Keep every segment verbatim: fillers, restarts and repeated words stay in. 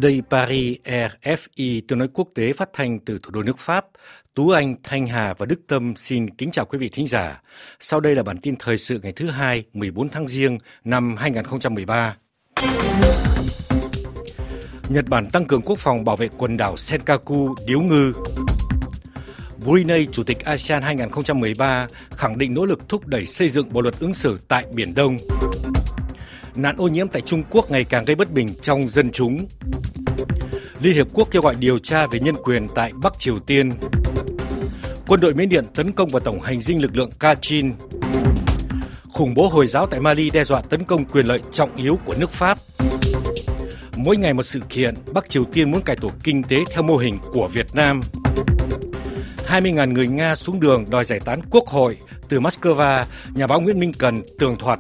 Đây Paris rờ ép i tiếng nói quốc tế phát thanh từ thủ đô nước Pháp. Tú Anh, Thanh Hà và Đức Tâm xin kính chào quý vị thính giả. Sau đây là bản tin thời sự ngày thứ hai, mười bốn tháng Giêng năm hai nghìn không trăm mười ba. Nhật Bản tăng cường quốc phòng bảo vệ quần đảo Senkaku, Điếu Ngư. Brunei, Chủ tịch a sê an hai nghìn không trăm mười ba, khẳng định nỗ lực thúc đẩy xây dựng bộ luật ứng xử tại Biển Đông. Nạn ô nhiễm tại Trung Quốc ngày càng gây bất bình trong dân chúng. Liên Hiệp Quốc kêu gọi điều tra về nhân quyền tại Bắc Triều Tiên. Quân đội Miến Điện tấn công vào tổng hành dinh lực lượng Kachin. Khủng bố Hồi giáo tại Mali đe dọa tấn công quyền lợi trọng yếu của nước Pháp. Mỗi ngày một sự kiện, Bắc Triều Tiên muốn cải tổ kinh tế theo mô hình của Việt Nam. hai mươi nghìn người Nga xuống đường đòi giải tán quốc hội. Từ Moscow, nhà báo Nguyễn Minh Cần tường thuật.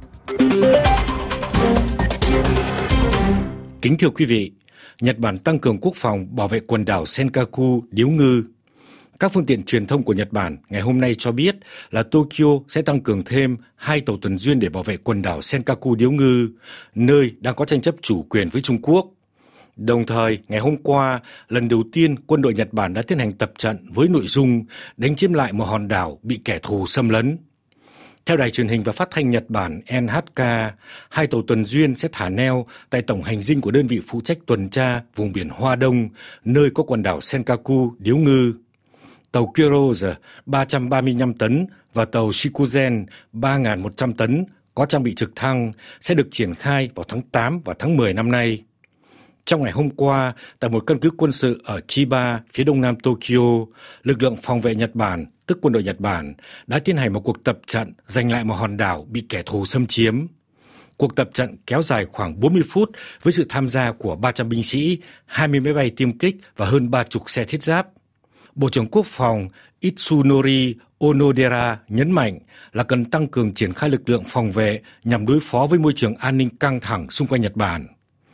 Kính thưa quý vị, Nhật Bản tăng cường quốc phòng bảo vệ quần đảo Senkaku, Điếu Ngư. Các phương tiện truyền thông của Nhật Bản ngày hôm nay cho biết là Tokyo sẽ tăng cường thêm hai tàu tuần duyên để bảo vệ quần đảo Senkaku, Điếu Ngư, nơi đang có tranh chấp chủ quyền với Trung Quốc. Đồng thời, ngày hôm qua, lần đầu tiên quân đội Nhật Bản đã tiến hành tập trận với nội dung đánh chiếm lại một hòn đảo bị kẻ thù xâm lấn. Theo đài truyền hình và phát thanh Nhật Bản en hát ca, hai tàu tuần duyên sẽ thả neo tại tổng hành dinh của đơn vị phụ trách tuần tra vùng biển Hoa Đông, nơi có quần đảo Senkaku, Điếu Ngư. Tàu Kurozu ba trăm ba mươi lăm tấn và tàu Shikozen ba nghìn một trăm tấn có trang bị trực thăng sẽ được triển khai vào tháng tám và tháng mười năm nay. Trong ngày hôm qua, tại một căn cứ quân sự ở Chiba, phía đông nam Tokyo, lực lượng phòng vệ Nhật Bản, tức quân đội Nhật Bản, đã tiến hành một cuộc tập trận giành lại một hòn đảo bị kẻ thù xâm chiếm. Cuộc tập trận kéo dài khoảng bốn mươi phút với sự tham gia của ba trăm binh sĩ, hai mươi máy bay tiêm kích và hơn ba mươi xe thiết giáp. Bộ trưởng Quốc phòng Itsunori Onodera nhấn mạnh là cần tăng cường triển khai lực lượng phòng vệ nhằm đối phó với môi trường an ninh căng thẳng xung quanh Nhật Bản.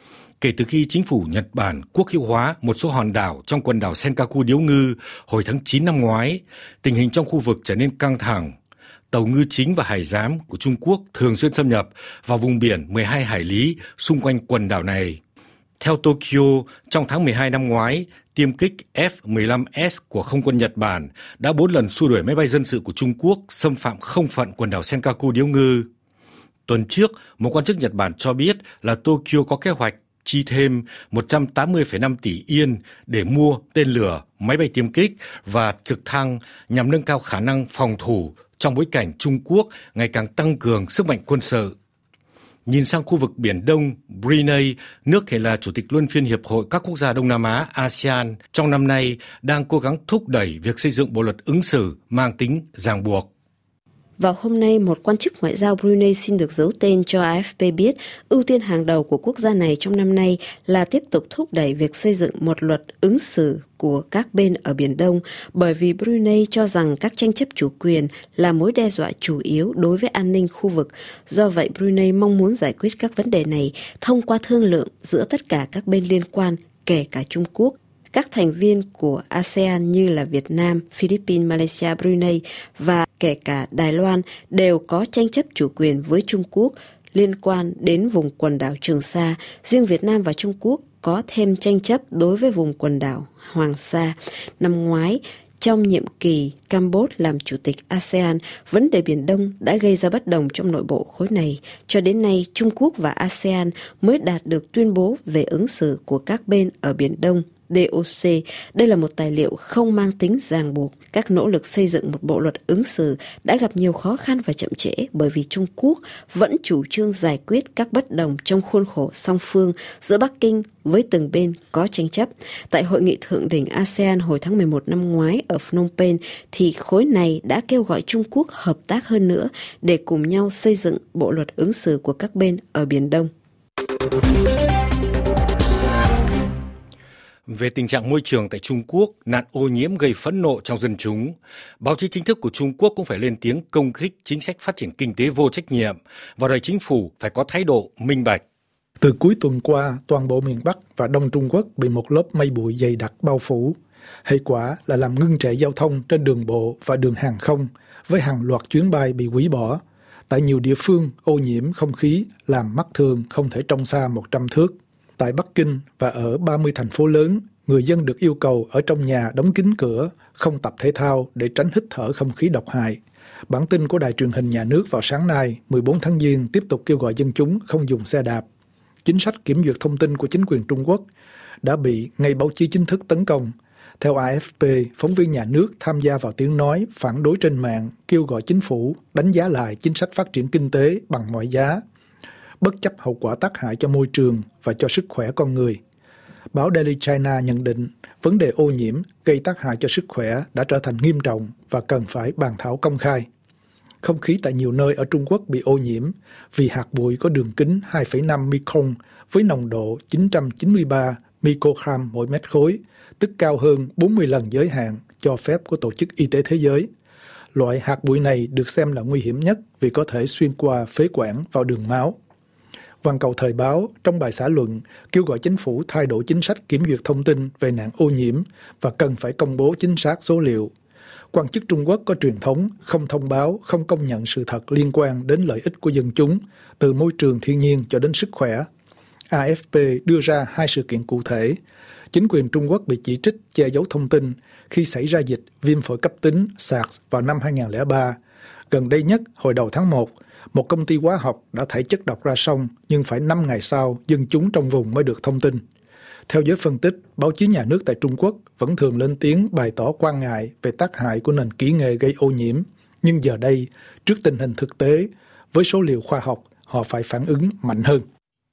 Kể từ khi chính phủ Nhật Bản quốc hữu hóa một số hòn đảo trong quần đảo Senkaku, Điếu Ngư hồi tháng chín năm ngoái, tình hình trong khu vực trở nên căng thẳng. Tàu ngư chính và hải giám của Trung Quốc thường xuyên xâm nhập vào vùng biển mười hai hải lý xung quanh quần đảo này. Theo Tokyo, trong tháng mười hai năm ngoái, tiêm kích F mười lăm S của không quân Nhật Bản đã bốn lần xua đuổi máy bay dân sự của Trung Quốc xâm phạm không phận quần đảo Senkaku, Điếu Ngư. Tuần trước, một quan chức Nhật Bản cho biết là Tokyo có kế hoạch chi thêm một trăm tám mươi phẩy năm tỷ yên để mua tên lửa, máy bay tiêm kích và trực thăng nhằm nâng cao khả năng phòng thủ trong bối cảnh Trung Quốc ngày càng tăng cường sức mạnh quân sự. Nhìn sang khu vực Biển Đông, Brunei, nước hiện là Chủ tịch luân phiên Hiệp hội các quốc gia Đông Nam Á a sê an, trong năm nay đang cố gắng thúc đẩy việc xây dựng bộ luật ứng xử mang tính ràng buộc. Vào hôm nay, một quan chức ngoại giao Brunei xin được giấu tên cho a ép pê biết ưu tiên hàng đầu của quốc gia này trong năm nay là tiếp tục thúc đẩy việc xây dựng một luật ứng xử của các bên ở Biển Đông, bởi vì Brunei cho rằng các tranh chấp chủ quyền là mối đe dọa chủ yếu đối với an ninh khu vực. Do vậy, Brunei mong muốn giải quyết các vấn đề này thông qua thương lượng giữa tất cả các bên liên quan, kể cả Trung Quốc. Các thành viên của a sê an như là Việt Nam, Philippines, Malaysia, Brunei và kể cả Đài Loan đều có tranh chấp chủ quyền với Trung Quốc liên quan đến vùng quần đảo Trường Sa. Riêng Việt Nam và Trung Quốc có thêm tranh chấp đối với vùng quần đảo Hoàng Sa. Năm ngoái, trong nhiệm kỳ Campuchia làm chủ tịch a sê an, vấn đề Biển Đông đã gây ra bất đồng trong nội bộ khối này. Cho đến nay, Trung Quốc và a sê an mới đạt được tuyên bố về ứng xử của các bên ở Biển Đông. đê ô xê, đây là một tài liệu không mang tính ràng buộc. Các nỗ lực xây dựng một bộ luật ứng xử đã gặp nhiều khó khăn và chậm trễ bởi vì Trung Quốc vẫn chủ trương giải quyết các bất đồng trong khuôn khổ song phương giữa Bắc Kinh với từng bên có tranh chấp. Tại hội nghị thượng đỉnh a sê an hồi tháng mười một năm ngoái ở Phnom Penh, thì khối này đã kêu gọi Trung Quốc hợp tác hơn nữa để cùng nhau xây dựng bộ luật ứng xử của các bên ở Biển Đông. Về tình trạng môi trường tại Trung Quốc, nạn ô nhiễm gây phẫn nộ trong dân chúng. Báo chí chính thức của Trung Quốc cũng phải lên tiếng công kích chính sách phát triển kinh tế vô trách nhiệm và đòi chính phủ phải có thái độ minh bạch. Từ cuối tuần qua, toàn bộ miền Bắc và Đông Trung Quốc bị một lớp mây bụi dày đặc bao phủ. Hệ quả là làm ngưng trệ giao thông trên đường bộ và đường hàng không, với hàng loạt chuyến bay bị hủy bỏ. Tại nhiều địa phương, ô nhiễm không khí làm mắt thường không thể trông xa một trăm thước. Tại Bắc Kinh và ở ba mươi thành phố lớn, người dân được yêu cầu ở trong nhà đóng kín cửa, không tập thể thao để tránh hít thở không khí độc hại. Bản tin của Đài truyền hình nhà nước vào sáng nay, mười bốn tháng Giêng tiếp tục kêu gọi dân chúng không dùng xe đạp. Chính sách kiểm duyệt thông tin của chính quyền Trung Quốc đã bị ngay báo chí chính thức tấn công. Theo a ép pê, phóng viên nhà nước tham gia vào tiếng nói phản đối trên mạng, kêu gọi chính phủ đánh giá lại chính sách phát triển kinh tế bằng mọi giá, bất chấp hậu quả tác hại cho môi trường và cho sức khỏe con người. Báo Daily China nhận định vấn đề ô nhiễm gây tác hại cho sức khỏe đã trở thành nghiêm trọng và cần phải bàn thảo công khai. Không khí tại nhiều nơi ở Trung Quốc bị ô nhiễm vì hạt bụi có đường kính hai phẩy năm micron với nồng độ chín trăm chín mươi ba microgram mỗi mét khối, tức cao hơn bốn mươi lần giới hạn cho phép của Tổ chức Y tế Thế giới. Loại hạt bụi này được xem là nguy hiểm nhất vì có thể xuyên qua phế quản vào đường máu. Hoàn Cầu Thời báo trong bài xã luận kêu gọi chính phủ thay đổi chính sách kiểm duyệt thông tin về nạn ô nhiễm và cần phải công bố chính xác số liệu. Quan chức Trung Quốc có truyền thống không thông báo, không công nhận sự thật liên quan đến lợi ích của dân chúng, từ môi trường thiên nhiên cho đến sức khỏe. a ép pê đưa ra hai sự kiện cụ thể. Chính quyền Trung Quốc bị chỉ trích che giấu thông tin khi xảy ra dịch viêm phổi cấp tính SARS vào năm hai không không ba. Gần đây nhất, hồi đầu tháng một, một công ty hóa học đã thải chất độc ra sông, nhưng phải năm ngày sau, dân chúng trong vùng mới được thông tin. Theo giới phân tích, báo chí nhà nước tại Trung Quốc vẫn thường lên tiếng bày tỏ quan ngại về tác hại của nền kỹ nghệ gây ô nhiễm. Nhưng giờ đây, trước tình hình thực tế, với số liệu khoa học, họ phải phản ứng mạnh hơn.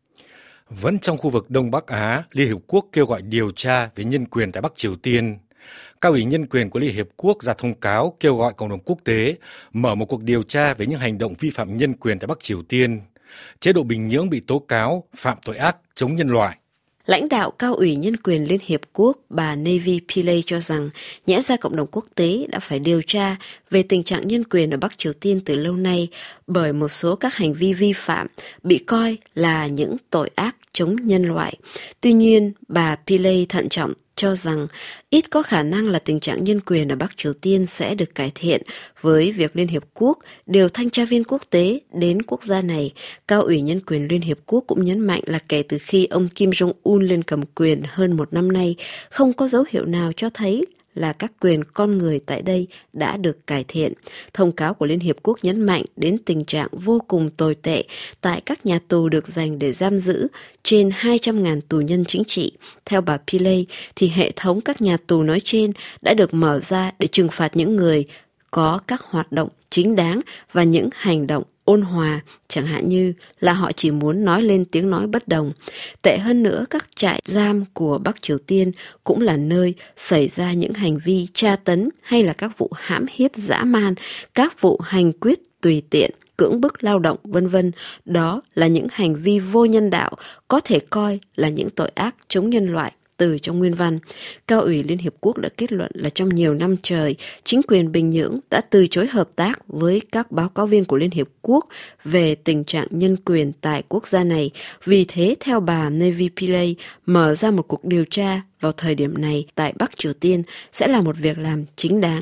Vẫn trong khu vực Đông Bắc Á, Liên Hiệp Quốc kêu gọi điều tra về nhân quyền tại Bắc Triều Tiên. Cao ủy nhân quyền của Liên Hiệp Quốc ra thông cáo kêu gọi cộng đồng quốc tế mở một cuộc điều tra về những hành động vi phạm nhân quyền tại Bắc Triều Tiên. Chế độ Bình Nhưỡng bị tố cáo phạm tội ác chống nhân loại. Lãnh đạo Cao ủy Nhân quyền Liên Hiệp Quốc bà Navi Pillay cho rằng nhẽ ra cộng đồng quốc tế đã phải điều tra về tình trạng nhân quyền ở Bắc Triều Tiên từ lâu nay bởi một số các hành vi vi phạm bị coi là những tội ác chống nhân loại. Tuy nhiên, bà Pillay thận trọng cho rằng ít có khả năng là tình trạng nhân quyền ở Bắc Triều Tiên sẽ được cải thiện với việc Liên Hiệp Quốc điều thanh tra viên quốc tế đến quốc gia này. Cao ủy Nhân quyền Liên Hiệp Quốc cũng nhấn mạnh là kể từ khi ông Kim Jong-un lên cầm quyền hơn một năm nay, không có dấu hiệu nào cho thấy là các quyền con người tại đây đã được cải thiện. Thông cáo của Liên Hiệp Quốc nhấn mạnh đến tình trạng vô cùng tồi tệ tại các nhà tù được dành để giam giữ trên hai trăm nghìn tù nhân chính trị. Theo bà Pillay, thì hệ thống các nhà tù nói trên đã được mở ra để trừng phạt những người có các hoạt động chính đáng và những hành động ôn hòa, chẳng hạn như là họ chỉ muốn nói lên tiếng nói bất đồng. Tệ hơn nữa, các trại giam của Bắc Triều Tiên cũng là nơi xảy ra những hành vi tra tấn hay là các vụ hãm hiếp dã man, các vụ hành quyết tùy tiện, cưỡng bức lao động, vân vân. Đó là những hành vi vô nhân đạo, có thể coi là những tội ác chống nhân loại. Từ trong nguyên văn, Cao ủy Liên Hiệp Quốc đã kết luận là trong nhiều năm trời, chính quyền Bình Nhưỡng đã từ chối hợp tác với các báo cáo viên của Liên Hiệp Quốc về tình trạng nhân quyền tại quốc gia này. Vì thế, theo bà Navi Pillay, mở ra một cuộc điều tra vào thời điểm này tại Bắc Triều Tiên sẽ là một việc làm chính đáng.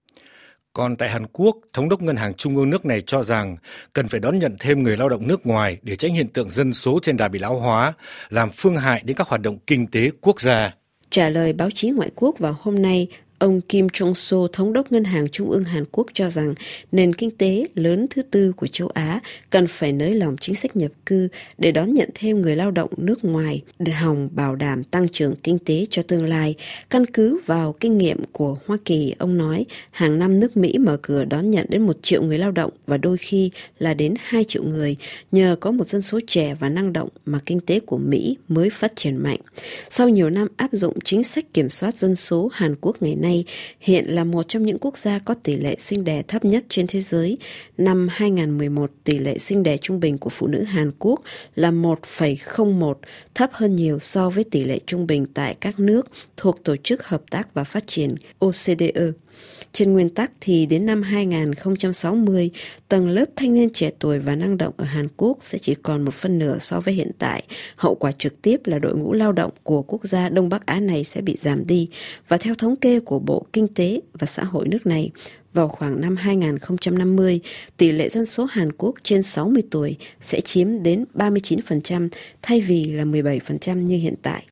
Còn tại Hàn Quốc, Thống đốc Ngân hàng Trung ương nước này cho rằng cần phải đón nhận thêm người lao động nước ngoài để tránh hiện tượng dân số trên đà bị lão hóa, làm phương hại đến các hoạt động kinh tế quốc gia. Trả lời báo chí ngoại quốc vào hôm nay, ông Kim Jong-so, Thống đốc Ngân hàng Trung ương Hàn Quốc cho rằng nền kinh tế lớn thứ tư của châu Á cần phải nới lỏng chính sách nhập cư để đón nhận thêm người lao động nước ngoài để hòng bảo đảm tăng trưởng kinh tế cho tương lai. Căn cứ vào kinh nghiệm của Hoa Kỳ, ông nói hàng năm nước Mỹ mở cửa đón nhận đến một triệu người lao động và đôi khi là đến hai triệu người. Nhờ có một dân số trẻ và năng động mà kinh tế của Mỹ mới phát triển mạnh. Sau nhiều năm áp dụng chính sách kiểm soát dân số, Hàn Quốc ngày nay hiện là một trong những quốc gia có tỷ lệ sinh đẻ thấp nhất trên thế giới. Năm hai không một một, tỷ lệ sinh đẻ trung bình của phụ nữ Hàn Quốc là một phẩy không một, thấp hơn nhiều so với tỷ lệ trung bình tại các nước thuộc Tổ chức Hợp tác và Phát triển O E C D. Trên nguyên tắc thì đến năm hai không sáu không, tầng lớp thanh niên trẻ tuổi và năng động ở Hàn Quốc sẽ chỉ còn một phân nửa so với hiện tại. Hậu quả trực tiếp là đội ngũ lao động của quốc gia Đông Bắc Á này sẽ bị giảm đi. Và theo thống kê của Bộ Kinh tế và Xã hội nước này, Vào khoảng năm hai không năm mươi, tỷ lệ dân số Hàn Quốc trên sáu mươi tuổi sẽ chiếm đến ba mươi chín phần trăm thay vì là mười bảy phần trăm như hiện tại.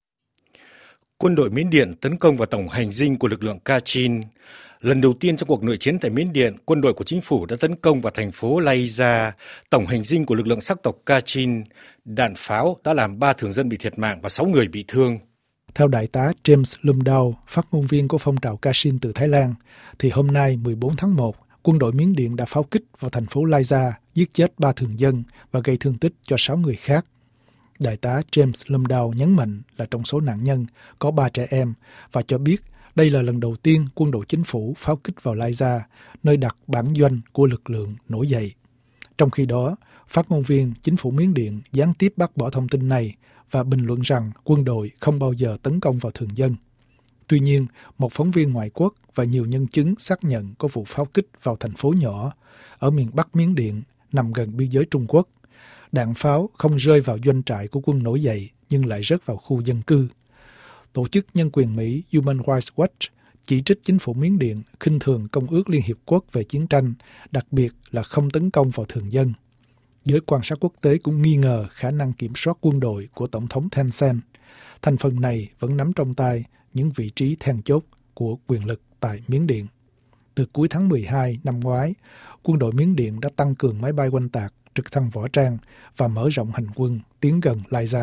Quân đội Miến Điện tấn công vào tổng hành dinh của lực lượng Kachin. Lần đầu tiên trong cuộc nội chiến tại Miến Điện, quân đội của chính phủ đã tấn công vào thành phố Laiza, tổng hành dinh của lực lượng sắc tộc Kachin. Đạn pháo đã làm ba thường dân bị thiệt mạng và sáu người bị thương. Theo đại tá James Lumdow, phát ngôn viên của phong trào Kachin từ Thái Lan, thì hôm nay mười bốn tháng một, quân đội Miến Điện đã pháo kích vào thành phố Laiza, giết chết ba thường dân và gây thương tích cho sáu người khác. Đại tá James Lumdow nhấn mạnh là trong số nạn nhân có ba trẻ em và cho biết đây là lần đầu tiên quân đội chính phủ pháo kích vào Laiza, nơi đặt bản doanh của lực lượng nổi dậy. Trong khi đó, phát ngôn viên chính phủ Miến Điện gián tiếp bác bỏ thông tin này và bình luận rằng quân đội không bao giờ tấn công vào thường dân. Tuy nhiên, một phóng viên ngoại quốc và nhiều nhân chứng xác nhận có vụ pháo kích vào thành phố nhỏ ở miền Bắc Miến Điện nằm gần biên giới Trung Quốc. Đạn pháo không rơi vào doanh trại của quân nổi dậy nhưng lại rớt vào khu dân cư. Tổ chức nhân quyền Mỹ Human Rights Watch chỉ trích chính phủ Miến Điện khinh thường Công ước Liên Hiệp Quốc về chiến tranh, đặc biệt là không tấn công vào thường dân. Giới quan sát quốc tế cũng nghi ngờ khả năng kiểm soát quân đội của Tổng thống Thein Sein. Thành phần này vẫn nắm trong tay những vị trí then chốt của quyền lực tại Miến Điện. Từ cuối tháng mười hai năm ngoái, quân đội Miến Điện đã tăng cường máy bay oanh tạc, trực thăng võ trang và mở rộng hành quân tiến gần Laiza.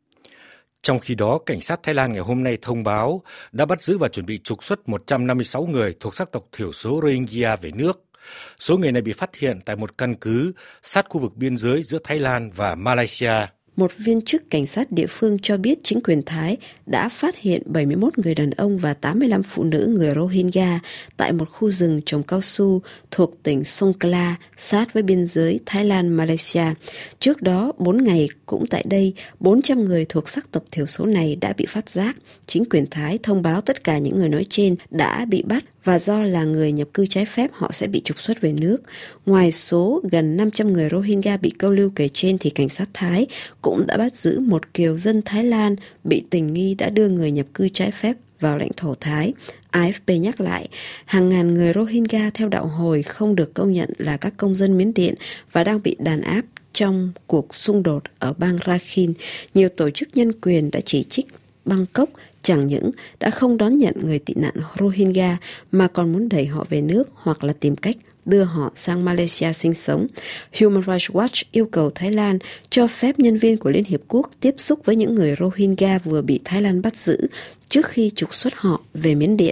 Trong khi đó, cảnh sát Thái Lan ngày hôm nay thông báo đã bắt giữ và chuẩn bị trục xuất một trăm năm mươi sáu người thuộc sắc tộc thiểu số Rohingya về nước. Số người này bị phát hiện tại một căn cứ sát khu vực biên giới giữa Thái Lan và Malaysia. Một viên chức cảnh sát địa phương cho biết chính quyền Thái đã phát hiện bảy mươi mốt người đàn ông và tám mươi lăm phụ nữ người Rohingya tại một khu rừng trồng cao su thuộc tỉnh Songkhla, sát với biên giới Thái Lan-Malaysia. Trước đó, bốn ngày cũng tại đây, bốn trăm người thuộc sắc tộc thiểu số này đã bị phát giác. Chính quyền Thái thông báo tất cả những người nói trên đã bị bắt và do là người nhập cư trái phép họ sẽ bị trục xuất về nước. Ngoài số gần năm trăm người Rohingya bị câu lưu kể trên thì cảnh sát Thái cũng đã bắt giữ một kiều dân Thái Lan bị tình nghi đã đưa người nhập cư trái phép vào lãnh thổ Thái. a ép pê nhắc lại, hàng ngàn người Rohingya theo đạo Hồi không được công nhận là các công dân Miến Điện và đang bị đàn áp trong cuộc xung đột ở bang Rakhine. Nhiều tổ chức nhân quyền đã chỉ trích Bangkok chẳng những đã không đón nhận người tị nạn Rohingya mà còn muốn đẩy họ về nước hoặc là tìm cách đưa họ sang Malaysia sinh sống. Human Rights Watch yêu cầu Thái Lan cho phép nhân viên của Liên Hiệp Quốc tiếp xúc với những người Rohingya vừa bị Thái Lan bắt giữ trước khi trục xuất họ về Miến Điện.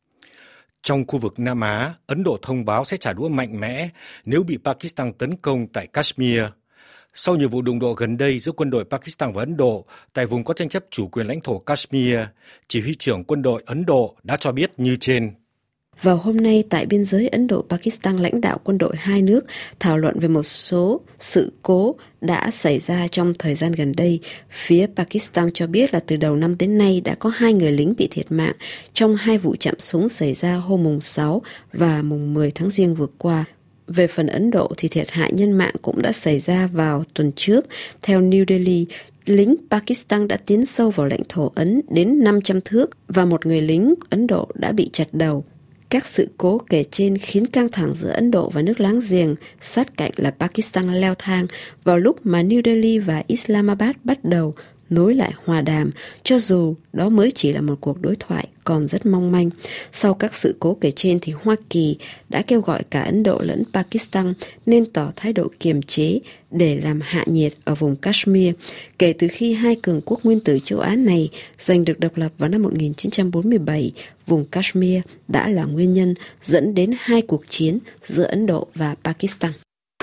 Trong khu vực Nam Á, Ấn Độ thông báo sẽ trả đũa mạnh mẽ nếu bị Pakistan tấn công tại Kashmir. Sau nhiều vụ đụng độ gần đây giữa quân đội Pakistan và Ấn Độ tại vùng có tranh chấp chủ quyền lãnh thổ Kashmir, chỉ huy trưởng quân đội Ấn Độ đã cho biết như trên. Vào hôm nay tại biên giới Ấn Độ-Pakistan, lãnh đạo quân đội hai nước thảo luận về một số sự cố đã xảy ra trong thời gian gần đây. Phía Pakistan cho biết là từ đầu năm đến nay đã có hai người lính bị thiệt mạng trong hai vụ chạm súng xảy ra hôm mùng sáu và mùng mười tháng Giêng vừa qua. Về phần Ấn Độ thì thiệt hại nhân mạng cũng đã xảy ra vào tuần trước. Theo New Delhi, lính Pakistan đã tiến sâu vào lãnh thổ Ấn đến năm trăm thước và một người lính Ấn Độ đã bị chặt đầu. Các sự cố kể trên khiến căng thẳng giữa Ấn Độ và nước láng giềng sát cạnh là Pakistan leo thang vào lúc mà New Delhi và Islamabad bắt đầu nối lại hòa đàm, cho dù đó mới chỉ là một cuộc đối thoại còn rất mong manh. Sau các sự cố kể trên thì Hoa Kỳ đã kêu gọi cả Ấn Độ lẫn Pakistan nên tỏ thái độ kiềm chế để làm hạ nhiệt ở vùng Kashmir. Kể từ khi hai cường quốc nguyên tử châu Á này giành được độc lập vào năm một nghìn chín trăm bốn mươi bảy, vùng Kashmir đã là nguyên nhân dẫn đến hai cuộc chiến giữa Ấn Độ và Pakistan.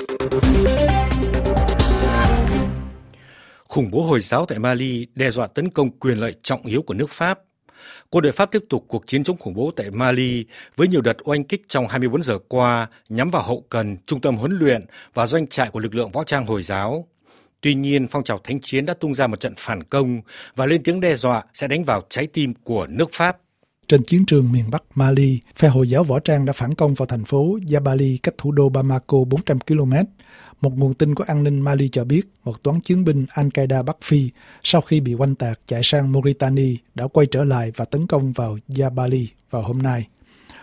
Khủng bố Hồi giáo tại Mali đe dọa tấn công quyền lợi trọng yếu của nước Pháp. Quân đội Pháp tiếp tục cuộc chiến chống khủng bố tại Mali với nhiều đợt oanh kích trong hai mươi bốn giờ qua nhắm vào hậu cần, trung tâm huấn luyện và doanh trại của lực lượng võ trang Hồi giáo. Tuy nhiên, phong trào thánh chiến đã tung ra một trận phản công và lên tiếng đe dọa sẽ đánh vào trái tim của nước Pháp. Trên chiến trường miền Bắc Mali, phe Hồi giáo võ trang đã phản công vào thành phố Jabali cách thủ đô Bamako bốn trăm ki lô mét. Một nguồn tin của an ninh Mali cho biết một toán chiến binh Al-Qaeda Bắc Phi sau khi bị oanh tạc chạy sang Mauritania đã quay trở lại và tấn công vào Jabali vào hôm nay.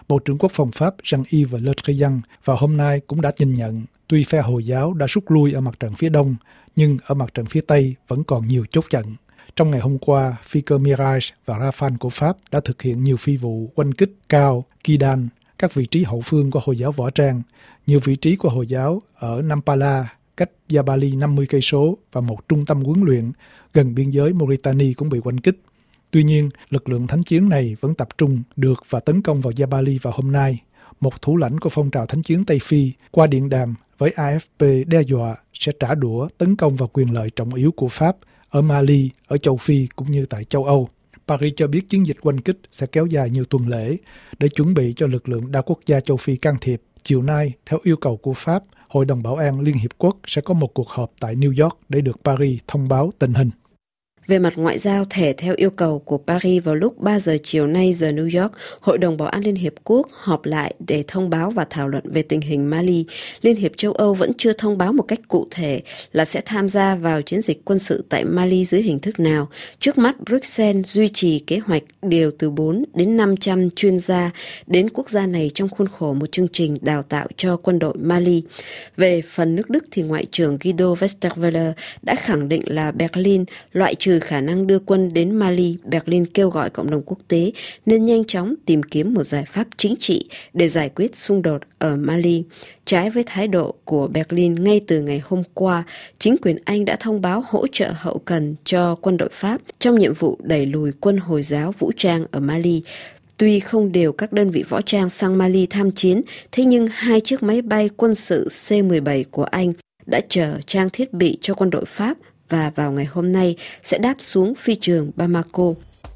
Bộ trưởng Quốc phòng Pháp Jean-Yves Le Drian vào hôm nay cũng đã nhìn nhận tuy phe Hồi giáo đã rút lui ở mặt trận phía đông, nhưng ở mặt trận phía tây vẫn còn nhiều chốt chặn. Trong ngày hôm qua, phi cơ Mirage và Rafale của Pháp đã thực hiện nhiều phi vụ oanh kích cao Kidal, các vị trí hậu phương của Hồi giáo võ trang. Nhiều vị trí của Hồi giáo ở Nampala, cách Jabali năm mươi cây số và một trung tâm huấn luyện gần biên giới Mauritania cũng bị oanh kích. Tuy nhiên, lực lượng thánh chiến này vẫn tập trung được và tấn công vào Jabali vào hôm nay. Một thủ lãnh của phong trào thánh chiến Tây Phi qua điện đàm với a ép pê đe dọa sẽ trả đũa tấn công vào quyền lợi trọng yếu của Pháp ở Mali, ở châu Phi cũng như tại châu Âu. Paris cho biết chiến dịch oanh kích sẽ kéo dài nhiều tuần lễ để chuẩn bị cho lực lượng đa quốc gia châu Phi can thiệp. Chiều nay, theo yêu cầu của Pháp, Hội đồng Bảo an Liên Hiệp Quốc sẽ có một cuộc họp tại New York để được Paris thông báo tình hình. Về mặt ngoại giao, thể theo yêu cầu của Paris vào lúc ba giờ chiều nay giờ New York, Hội đồng Bảo an Liên Hiệp Quốc họp lại để thông báo và thảo luận về tình hình Mali. Liên hiệp châu Âu vẫn chưa thông báo một cách cụ thể là sẽ tham gia vào chiến dịch quân sự tại Mali dưới hình thức nào. Trước mắt, Bruxelles duy trì kế hoạch điều từ bốn đến năm trăm chuyên gia đến quốc gia này trong khuôn khổ một chương trình đào tạo cho quân đội Mali. Về phần nước Đức thì Ngoại trưởng Guido Westerwelle đã khẳng định là Berlin loại trừ khả năng đưa quân đến Mali. Berlin kêu gọi cộng đồng quốc tế nên nhanh chóng tìm kiếm một giải pháp chính trị để giải quyết xung đột ở Mali. Trái với thái độ của Berlin, ngay từ ngày hôm qua, chính quyền Anh đã thông báo hỗ trợ hậu cần cho quân đội Pháp trong nhiệm vụ đẩy lùi quân Hồi giáo vũ trang ở Mali. Tuy không điều các đơn vị võ trang sang Mali tham chiến, thế nhưng hai chiếc máy bay quân sự C mười bảy của Anh đã chở trang thiết bị cho quân đội Pháp và vào ngày hôm nay sẽ đáp xuống phi trường Bamako.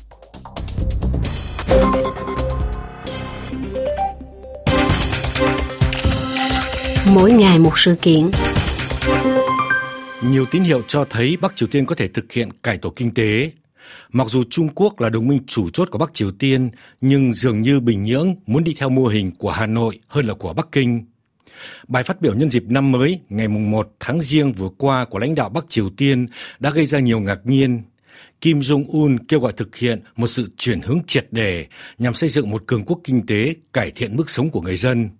Mỗi ngày một sự kiện. Nhiều tín hiệu cho thấy Bắc Triều Tiên có thể thực hiện cải tổ kinh tế. Mặc dù Trung Quốc là đồng minh chủ chốt của Bắc Triều Tiên, nhưng dường như Bình Nhưỡng muốn đi theo mô hình của Hà Nội hơn là của Bắc Kinh. Bài phát biểu nhân dịp năm mới ngày mùng một tháng Giêng vừa qua của lãnh đạo Bắc Triều Tiên đã gây ra nhiều ngạc nhiên. Kim Jong-un kêu gọi thực hiện một sự chuyển hướng triệt để nhằm xây dựng một cường quốc kinh tế, cải thiện mức sống của người dân.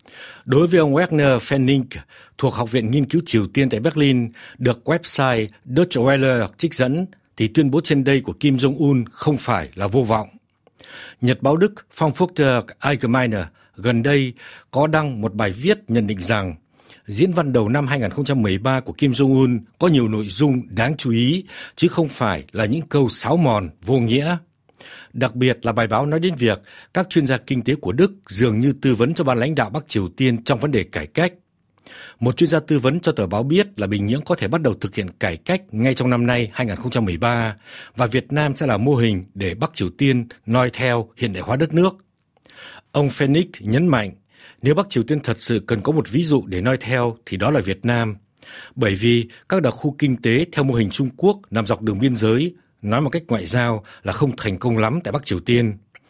Đối với ông Werner Fenning, thuộc Học viện Nghiên cứu Triều Tiên tại Berlin, được website Deutsche Welle trích dẫn, thì tuyên bố trên đây của Kim Jong-un không phải là vô vọng. Nhật báo Đức Frankfurter Allgemeine gần đây có đăng một bài viết nhận định rằng diễn văn đầu năm hai không một ba của Kim Jong-un có nhiều nội dung đáng chú ý, chứ không phải là những câu sáo mòn, vô nghĩa. Đặc biệt là bài báo nói đến việc các chuyên gia kinh tế của Đức dường như tư vấn cho ban lãnh đạo Bắc Triều Tiên trong vấn đề cải cách. Một chuyên gia tư vấn cho tờ báo biết là Bình Nhưỡng có thể bắt đầu thực hiện cải cách ngay trong năm nay hai không một ba và Việt Nam sẽ là mô hình để Bắc Triều Tiên noi theo hiện đại hóa đất nước. Ông Phoenix nhấn mạnh, nếu Bắc Triều Tiên thật sự cần có một ví dụ để noi theo thì đó là Việt Nam. Bởi vì các đặc khu kinh tế theo mô hình Trung Quốc nằm dọc đường biên giới, nói một cách ngoại giao là không thành công lắm tại Bắc Triều Tiên.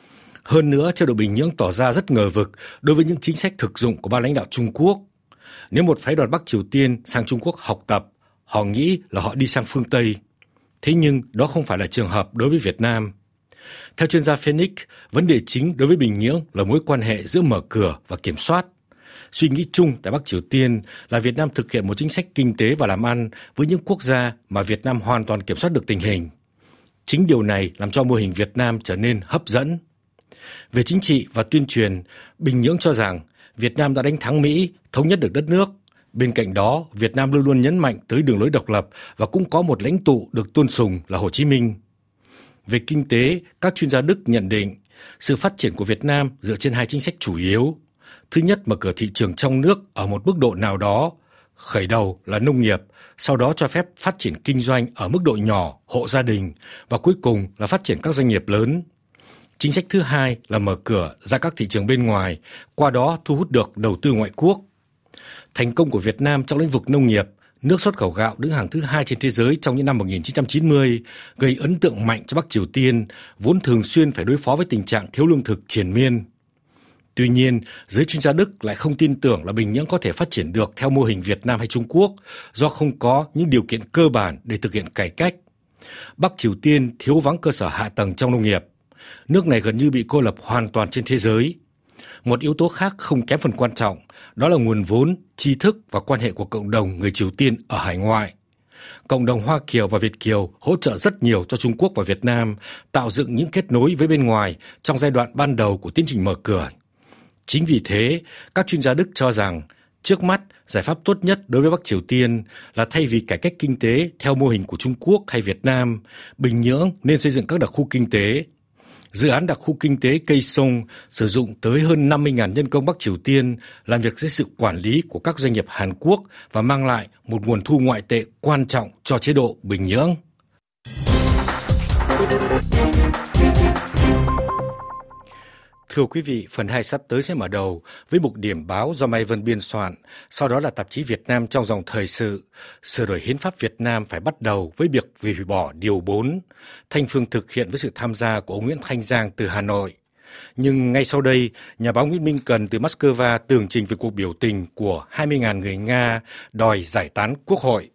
Hơn nữa, chế độ Bình Nhưỡng tỏ ra rất ngờ vực đối với những chính sách thực dụng của ban lãnh đạo Trung Quốc. Nếu một phái đoàn Bắc Triều Tiên sang Trung Quốc học tập, họ nghĩ là họ đi sang phương Tây. Thế nhưng đó không phải là trường hợp đối với Việt Nam. Theo chuyên gia Phoenix, vấn đề chính đối với Bình Nhưỡng là mối quan hệ giữa mở cửa và kiểm soát. Suy nghĩ chung tại Bắc Triều Tiên là Việt Nam thực hiện một chính sách kinh tế và làm ăn với những quốc gia mà Việt Nam hoàn toàn kiểm soát được tình hình. Chính điều này làm cho mô hình Việt Nam trở nên hấp dẫn. Về chính trị và tuyên truyền, Bình Nhưỡng cho rằng Việt Nam đã đánh thắng Mỹ, thống nhất được đất nước. Bên cạnh đó, Việt Nam luôn luôn nhấn mạnh tới đường lối độc lập và cũng có một lãnh tụ được tôn sùng là Hồ Chí Minh. Về kinh tế, các chuyên gia Đức nhận định sự phát triển của Việt Nam dựa trên hai chính sách chủ yếu. Thứ nhất, mở cửa thị trường trong nước ở một mức độ nào đó, khởi đầu là nông nghiệp, sau đó cho phép phát triển kinh doanh ở mức độ nhỏ, hộ gia đình và cuối cùng là phát triển các doanh nghiệp lớn. Chính sách thứ hai là mở cửa ra các thị trường bên ngoài, qua đó thu hút được đầu tư ngoại quốc. Thành công của Việt Nam trong lĩnh vực nông nghiệp, nước xuất khẩu gạo đứng hàng thứ hai trên thế giới trong những năm một nghìn chín trăm chín mươi, gây ấn tượng mạnh cho Bắc Triều Tiên, vốn thường xuyên phải đối phó với tình trạng thiếu lương thực triền miên. Tuy nhiên, giới chuyên gia Đức lại không tin tưởng là Bình Nhưỡng có thể phát triển được theo mô hình Việt Nam hay Trung Quốc do không có những điều kiện cơ bản để thực hiện cải cách. Bắc Triều Tiên thiếu vắng cơ sở hạ tầng trong nông nghiệp. Nước này gần như bị cô lập hoàn toàn trên thế giới. Một yếu tố khác không kém phần quan trọng, đó là nguồn vốn, tri thức và quan hệ của cộng đồng người Triều Tiên ở hải ngoại. Cộng đồng Hoa Kiều và Việt Kiều hỗ trợ rất nhiều cho Trung Quốc và Việt Nam tạo dựng những kết nối với bên ngoài trong giai đoạn ban đầu của tiến trình mở cửa. Chính vì thế, các chuyên gia Đức cho rằng trước mắt, giải pháp tốt nhất đối với Bắc Triều Tiên là thay vì cải cách kinh tế theo mô hình của Trung Quốc hay Việt Nam, Bình Nhưỡng nên xây dựng các đặc khu kinh tế. Dự án đặc khu kinh tế Kaesong sử dụng tới hơn năm mươi nghìn nhân công Bắc Triều Tiên làm việc dưới sự quản lý của các doanh nghiệp Hàn Quốc và mang lại một nguồn thu ngoại tệ quan trọng cho chế độ Bình Nhưỡng. Thưa quý vị, phần hai sắp tới sẽ mở đầu với mục điểm báo do Mai Vân biên soạn, sau đó là tạp chí Việt Nam trong dòng thời sự. Sửa đổi hiến pháp Việt Nam phải bắt đầu với việc hủy bỏ điều bốn. Thanh Phương thực hiện với sự tham gia của ông Nguyễn Thanh Giang từ Hà Nội. Nhưng ngay sau đây, nhà báo Nguyễn Minh Cần từ Moscow tường trình về cuộc biểu tình của hai mươi nghìn người Nga đòi giải tán Quốc hội.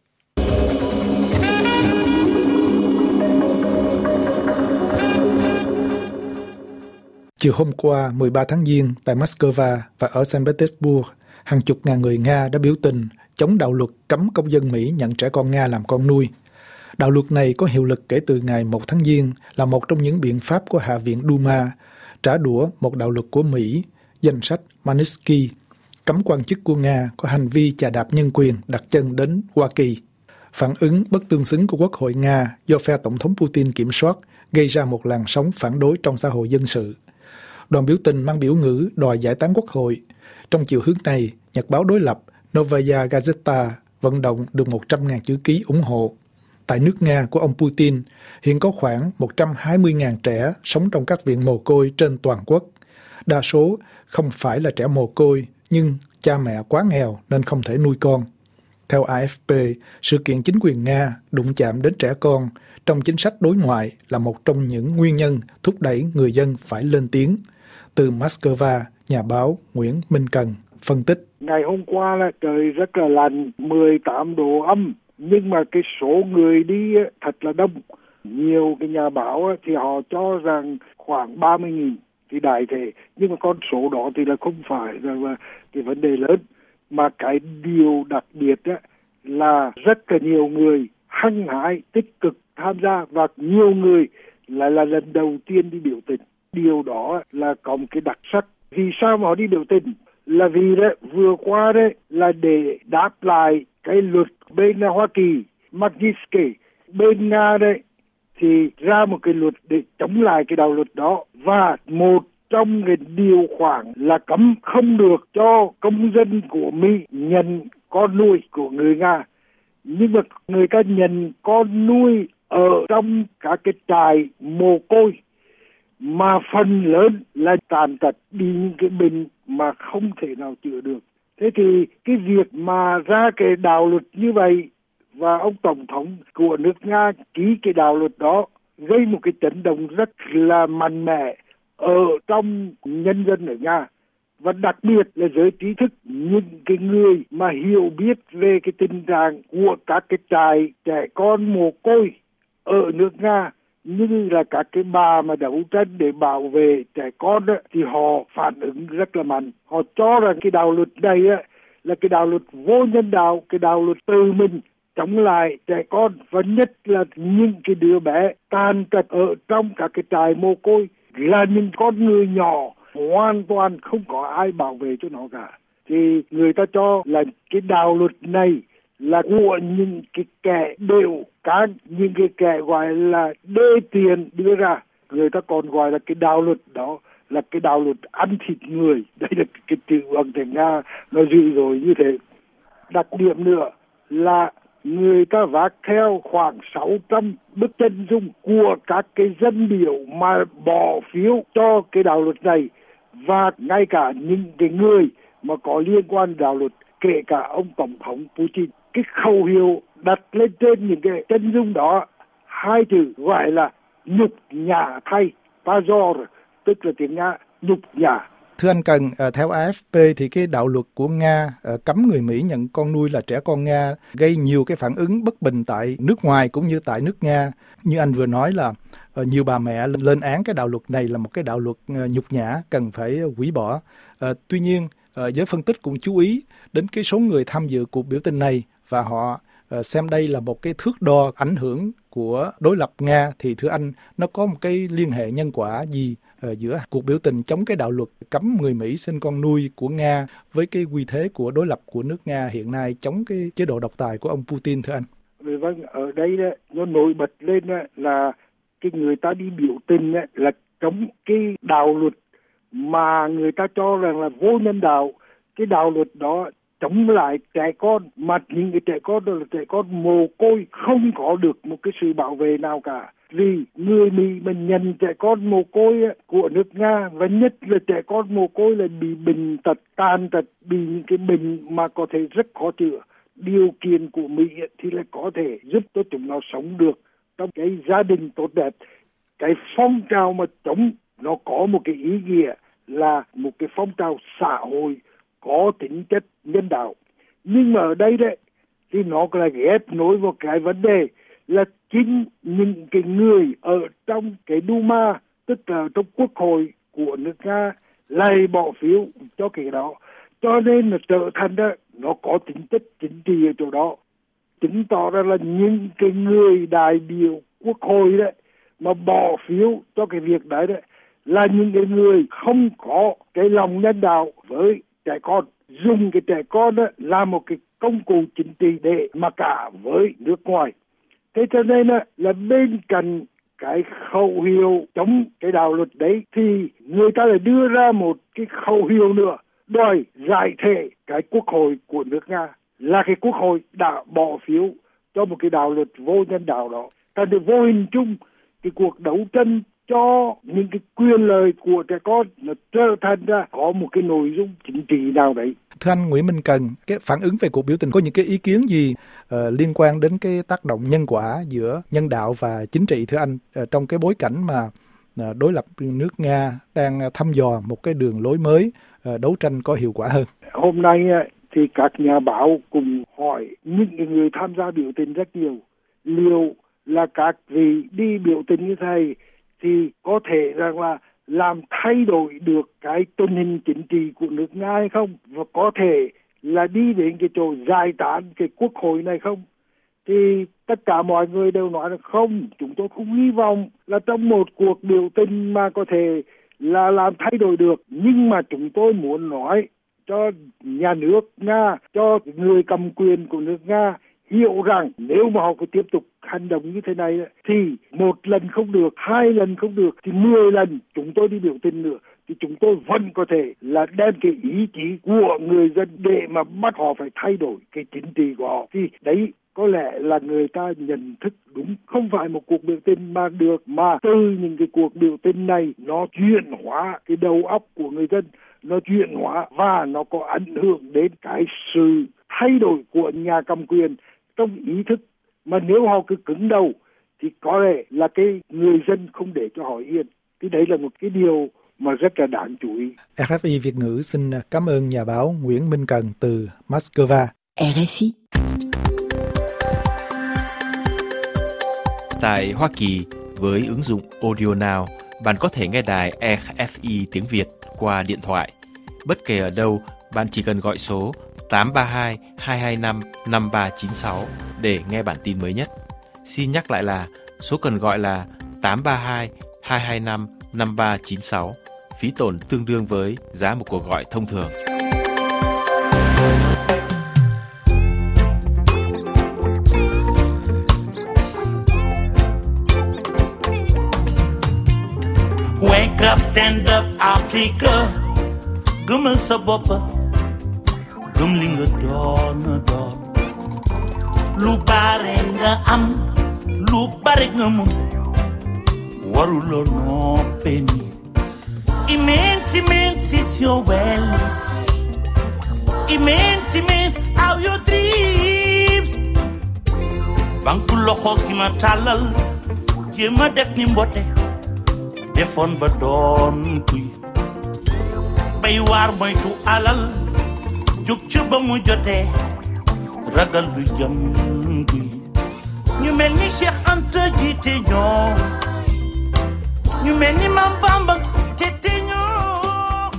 Chiều hôm qua, mười ba tháng Giêng, tại Moscow và ở Saint Petersburg, hàng chục ngàn người Nga đã biểu tình chống đạo luật cấm công dân Mỹ nhận trẻ con Nga làm con nuôi. Đạo luật này có hiệu lực kể từ ngày một tháng Giêng, là một trong những biện pháp của Hạ viện Duma trả đũa một đạo luật của Mỹ, danh sách Magnitsky, cấm quan chức của Nga có hành vi chà đạp nhân quyền đặt chân đến Hoa Kỳ. Phản ứng bất tương xứng của Quốc hội Nga do phe Tổng thống Putin kiểm soát gây ra một làn sóng phản đối trong xã hội dân sự. Đoàn biểu tình mang biểu ngữ đòi giải tán Quốc hội. Trong chiều hướng này, nhật báo đối lập Novaya Gazeta vận động được một trăm nghìn chữ ký ủng hộ. Tại nước Nga của ông Putin, hiện có khoảng một trăm hai mươi nghìn trẻ sống trong các viện mồ côi trên toàn quốc. Đa số không phải là trẻ mồ côi, nhưng cha mẹ quá nghèo nên không thể nuôi con. Theo a ép pê, sự kiện chính quyền Nga đụng chạm đến trẻ con trong chính sách đối ngoại là một trong những nguyên nhân thúc đẩy người dân phải lên tiếng. Từ Moscow, nhà báo Nguyễn Minh Cần phân tích. Ngày hôm qua là trời rất là lạnh, mười tám độ âm, nhưng mà cái số người đi thật là đông. Nhiều cái nhà báo thì họ cho rằng khoảng ba mươi nghìn thì đại thể, nhưng mà con số đó thì là không phải là cái vấn đề lớn. Mà cái điều đặc biệt là rất là nhiều người hăng hái, tích cực tham gia và nhiều người lại là lần đầu tiên đi biểu tình. Điều đó là có một cái đặc sắc. Vì sao mà họ đi biểu tình? Là vì đấy, vừa qua đấy là để đáp lại cái luật bên Hoa Kỳ, Magnitsky, bên Nga đấy thì ra một cái luật để chống lại cái đạo luật đó. Và một trong cái điều khoản là cấm không được cho công dân của Mỹ nhận con nuôi của người Nga. Nhưng mà người ta nhận con nuôi ở trong các cái trại mồ côi mà phần lớn là tàn tật, bị những cái bệnh mà không thể nào chữa được. Thế thì cái việc mà ra cái đạo luật như vậy và ông Tổng thống của nước Nga ký cái đạo luật đó gây một cái chấn động rất là mạnh mẽ ở trong nhân dân ở Nga. Và đặc biệt là giới trí thức, những cái người mà hiểu biết về cái tình trạng của các cái trại trẻ con mồ côi ở nước Nga, như là các cái bà mà đấu tranh để bảo vệ trẻ con đó, thì họ phản ứng rất là mạnh. Họ cho rằng cái đạo luật này á, là cái đạo luật vô nhân đạo, cái đạo luật tự mình chống lại trẻ con, và nhất là những cái đứa bé tàn tật ở trong các cái trại mồ côi là những con người nhỏ hoàn toàn không có ai bảo vệ cho nó cả. Thì người ta cho là cái đạo luật này là của những cái kẻ đều cán, những cái kẻ gọi là đê tiền đưa ra. Người ta còn gọi là cái đạo luật đó là cái đạo luật ăn thịt người. Đây là cái từ bằng tiếng Nga nó dữ dội như thế. Đặc điểm nữa là người ta vác theo khoảng sáu trăm bức chân dung của các cái dân biểu mà bỏ phiếu cho cái đạo luật này, và ngay cả những cái người mà có liên quan đạo luật, kể cả ông Tổng thống Putin. Cái khẩu hiệu đặt lên trên những cái chân dung đó hai chữ gọi là nhục nhã thay, pazor, tức là tiếng Nga nhục nhã. Thưa anh Cần, theo a ép pê thì cái đạo luật của Nga cấm người Mỹ nhận con nuôi là trẻ con Nga gây nhiều cái phản ứng bất bình tại nước ngoài cũng như tại nước Nga. Như anh vừa nói là nhiều bà mẹ lên án cái đạo luật này là một cái đạo luật nhục nhã cần phải hủy bỏ. Tuy nhiên, giới phân tích cũng chú ý đến cái số người tham dự cuộc biểu tình này và họ xem đây là một cái thước đo ảnh hưởng của đối lập Nga. Thì thưa anh, nó có một cái liên hệ nhân quả gì giữa cuộc biểu tình chống cái đạo luật cấm người Mỹ sinh con nuôi của Nga với cái uy thế của đối lập của nước Nga hiện nay chống cái chế độ độc tài của ông Putin, thưa anh? Vâng, ở đây nó nổi bật lên là cái người ta đi biểu tình là chống cái đạo luật mà người ta cho rằng là vô nhân đạo. Cái đạo luật đó chống lại trẻ con, mà những cái trẻ con đó là trẻ con mồ côi, không có được một cái sự bảo vệ nào cả. Vì người Mỹ mà nhận trẻ con mồ côi của nước Nga, và nhất là trẻ con mồ côi là bị bệnh tật, tàn tật, bị những cái bệnh mà có thể rất khó chữa. Điều kiện của Mỹ thì là có thể giúp cho chúng nó sống được trong cái gia đình tốt đẹp. Cái phong trào mà chống nó có một cái ý nghĩa là một cái phong trào xã hội có tính chất nhân đạo. Nhưng mà ở đây đấy thì nó là ghép nối vào cái vấn đề là chính những cái người ở trong cái Duma, tức là trong quốc hội của nước Nga, lại bỏ phiếu cho cái đó. Cho nên là trở thành đó, nó có tính chất chính trị ở chỗ đó. Chứng tỏ ra là những cái người đại biểu quốc hội đấy mà bỏ phiếu cho cái việc đấy đấy là những cái người không có cái lòng nhân đạo với trẻ con, dùng cái trẻ con đó là một cái công cụ chính trị để mà cả với nước ngoài. Thế cho nên là bên cạnh cái khẩu hiệu chống cái đạo luật đấy thì người ta lại đưa ra một cái khẩu hiệu nữa, đòi giải thể cái quốc hội của nước Nga, là cái quốc hội đã bỏ phiếu cho một cái đạo luật vô nhân đạo đó. Thành được vô hình chung cái cuộc đấu tranh cho những cái quyền lợi của trẻ con nó trở thành ra có một cái nội dung chính trị nào đấy. Thưa anh Nguyễn Minh Cần, cái phản ứng về cuộc biểu tình có những cái ý kiến gì uh, liên quan đến cái tác động nhân quả giữa nhân đạo và chính trị, thưa anh, uh, trong cái bối cảnh mà uh, đối lập nước Nga đang thăm dò một cái đường lối mới uh, đấu tranh có hiệu quả hơn? Hôm nay thì các nhà báo cùng hỏi những người tham gia biểu tình rất nhiều, liệu là các vị đi biểu tình như thế thì có thể rằng là làm thay đổi được cái tình hình chính trị của nước Nga hay không, và có thể là đi đến cái chỗ giải tán cái quốc hội này không. Thì tất cả mọi người đều nói là không, chúng tôi không hy vọng là trong một cuộc biểu tình mà có thể là làm thay đổi được. Nhưng mà chúng tôi muốn nói cho nhà nước Nga, cho người cầm quyền của nước Nga hiểu rằng nếu mà họ cứ tiếp tục hành động như thế này thì một lần không được, hai lần không được, thì mười lần chúng tôi đi biểu tình nữa thì chúng tôi vẫn có thể là đem cái ý chí của người dân để mà bắt họ phải thay đổi cái chính trị của họ. Thì đấy có lẽ là người ta nhận thức đúng, không phải một cuộc biểu tình mà được, mà từ những cái cuộc biểu tình này nó chuyển hóa cái đầu óc của người dân, nó chuyển hóa và nó có ảnh hưởng đến cái sự thay đổi của nhà cầm quyền trong ý thức. Mà nếu họ cứ cứng đầu thì có lẽ là cái người dân không để cho họ yên. Thì đấy là một cái điều mà rất là đáng chú ý. rờ ép i Việt ngữ xin cảm ơn nhà báo Nguyễn Minh Cần từ Moscow. rờ ép i. Tại Hoa Kỳ, với ứng dụng Audio Now, bạn có thể nghe đài rờ ép i tiếng Việt qua điện thoại. Bất kể ở đâu, bạn chỉ cần gọi số tám ba hai hai hai năm năm ba chín sáu để nghe bản tin mới nhất. Xin nhắc lại là số cần gọi là tám ba hai hai hai năm năm ba chín sáu. Phí tổn tương đương với giá một cuộc gọi thông thường. Wake up, stand up, Africa. Gumel sa bopa, gumling a dawn a dawn. Lu barenga am, lu barenga mu. Warulo no penny. Immense, immense is your wealth. Immense, immense how you dream. Bankulo hoki matalal, yema def ni mbote. Defon ba doon kuy bay waar moytu alal jóg ci ba mu jotee ragal lu jëm gi ñu mel ni Cheikh Anta jiite ñoo ñu mel ni Maam Bamba te ñoo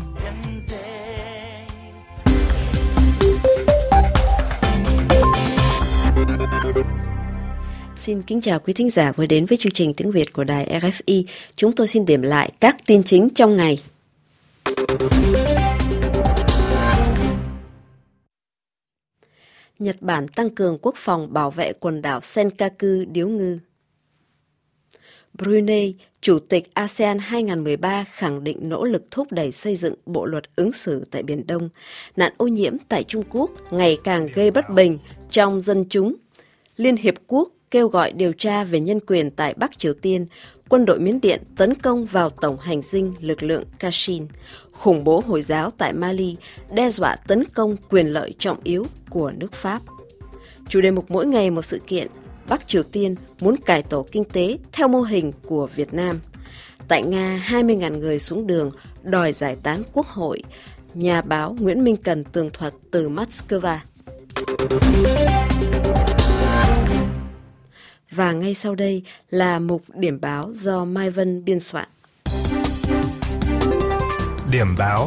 Xin kính chào quý thính giả vừa đến với chương trình tiếng Việt của đài rờ ép i. Chúng tôi xin điểm lại các tin chính trong ngày. Nhật Bản tăng cường quốc phòng bảo vệ quần đảo Senkaku điếu ngư. Brunei, Chủ tịch a sê an hai không một ba khẳng định nỗ lực thúc đẩy xây dựng bộ luật ứng xử tại Biển Đông. Nạn ô nhiễm tại Trung Quốc ngày càng gây bất bình trong dân chúng. Liên Hiệp Quốc kêu gọi điều tra về nhân quyền tại Bắc Triều Tiên. Quân đội Miến Điện tấn công vào tổng hành dinh lực lượng Kashin. Khủng bố Hồi giáo tại Mali đe dọa tấn công quyền lợi trọng yếu của nước Pháp. Chủ đề mục mỗi ngày một sự kiện. Bắc Triều Tiên muốn cải tổ kinh tế theo mô hình của Việt Nam. Tại Nga, hai mươi nghìn người xuống đường đòi giải tán quốc hội. Nhà báo Nguyễn Minh Cần tường thuật từ Moscow. Và ngay sau đây là mục điểm báo do Mai Vân biên soạn. Điểm báo.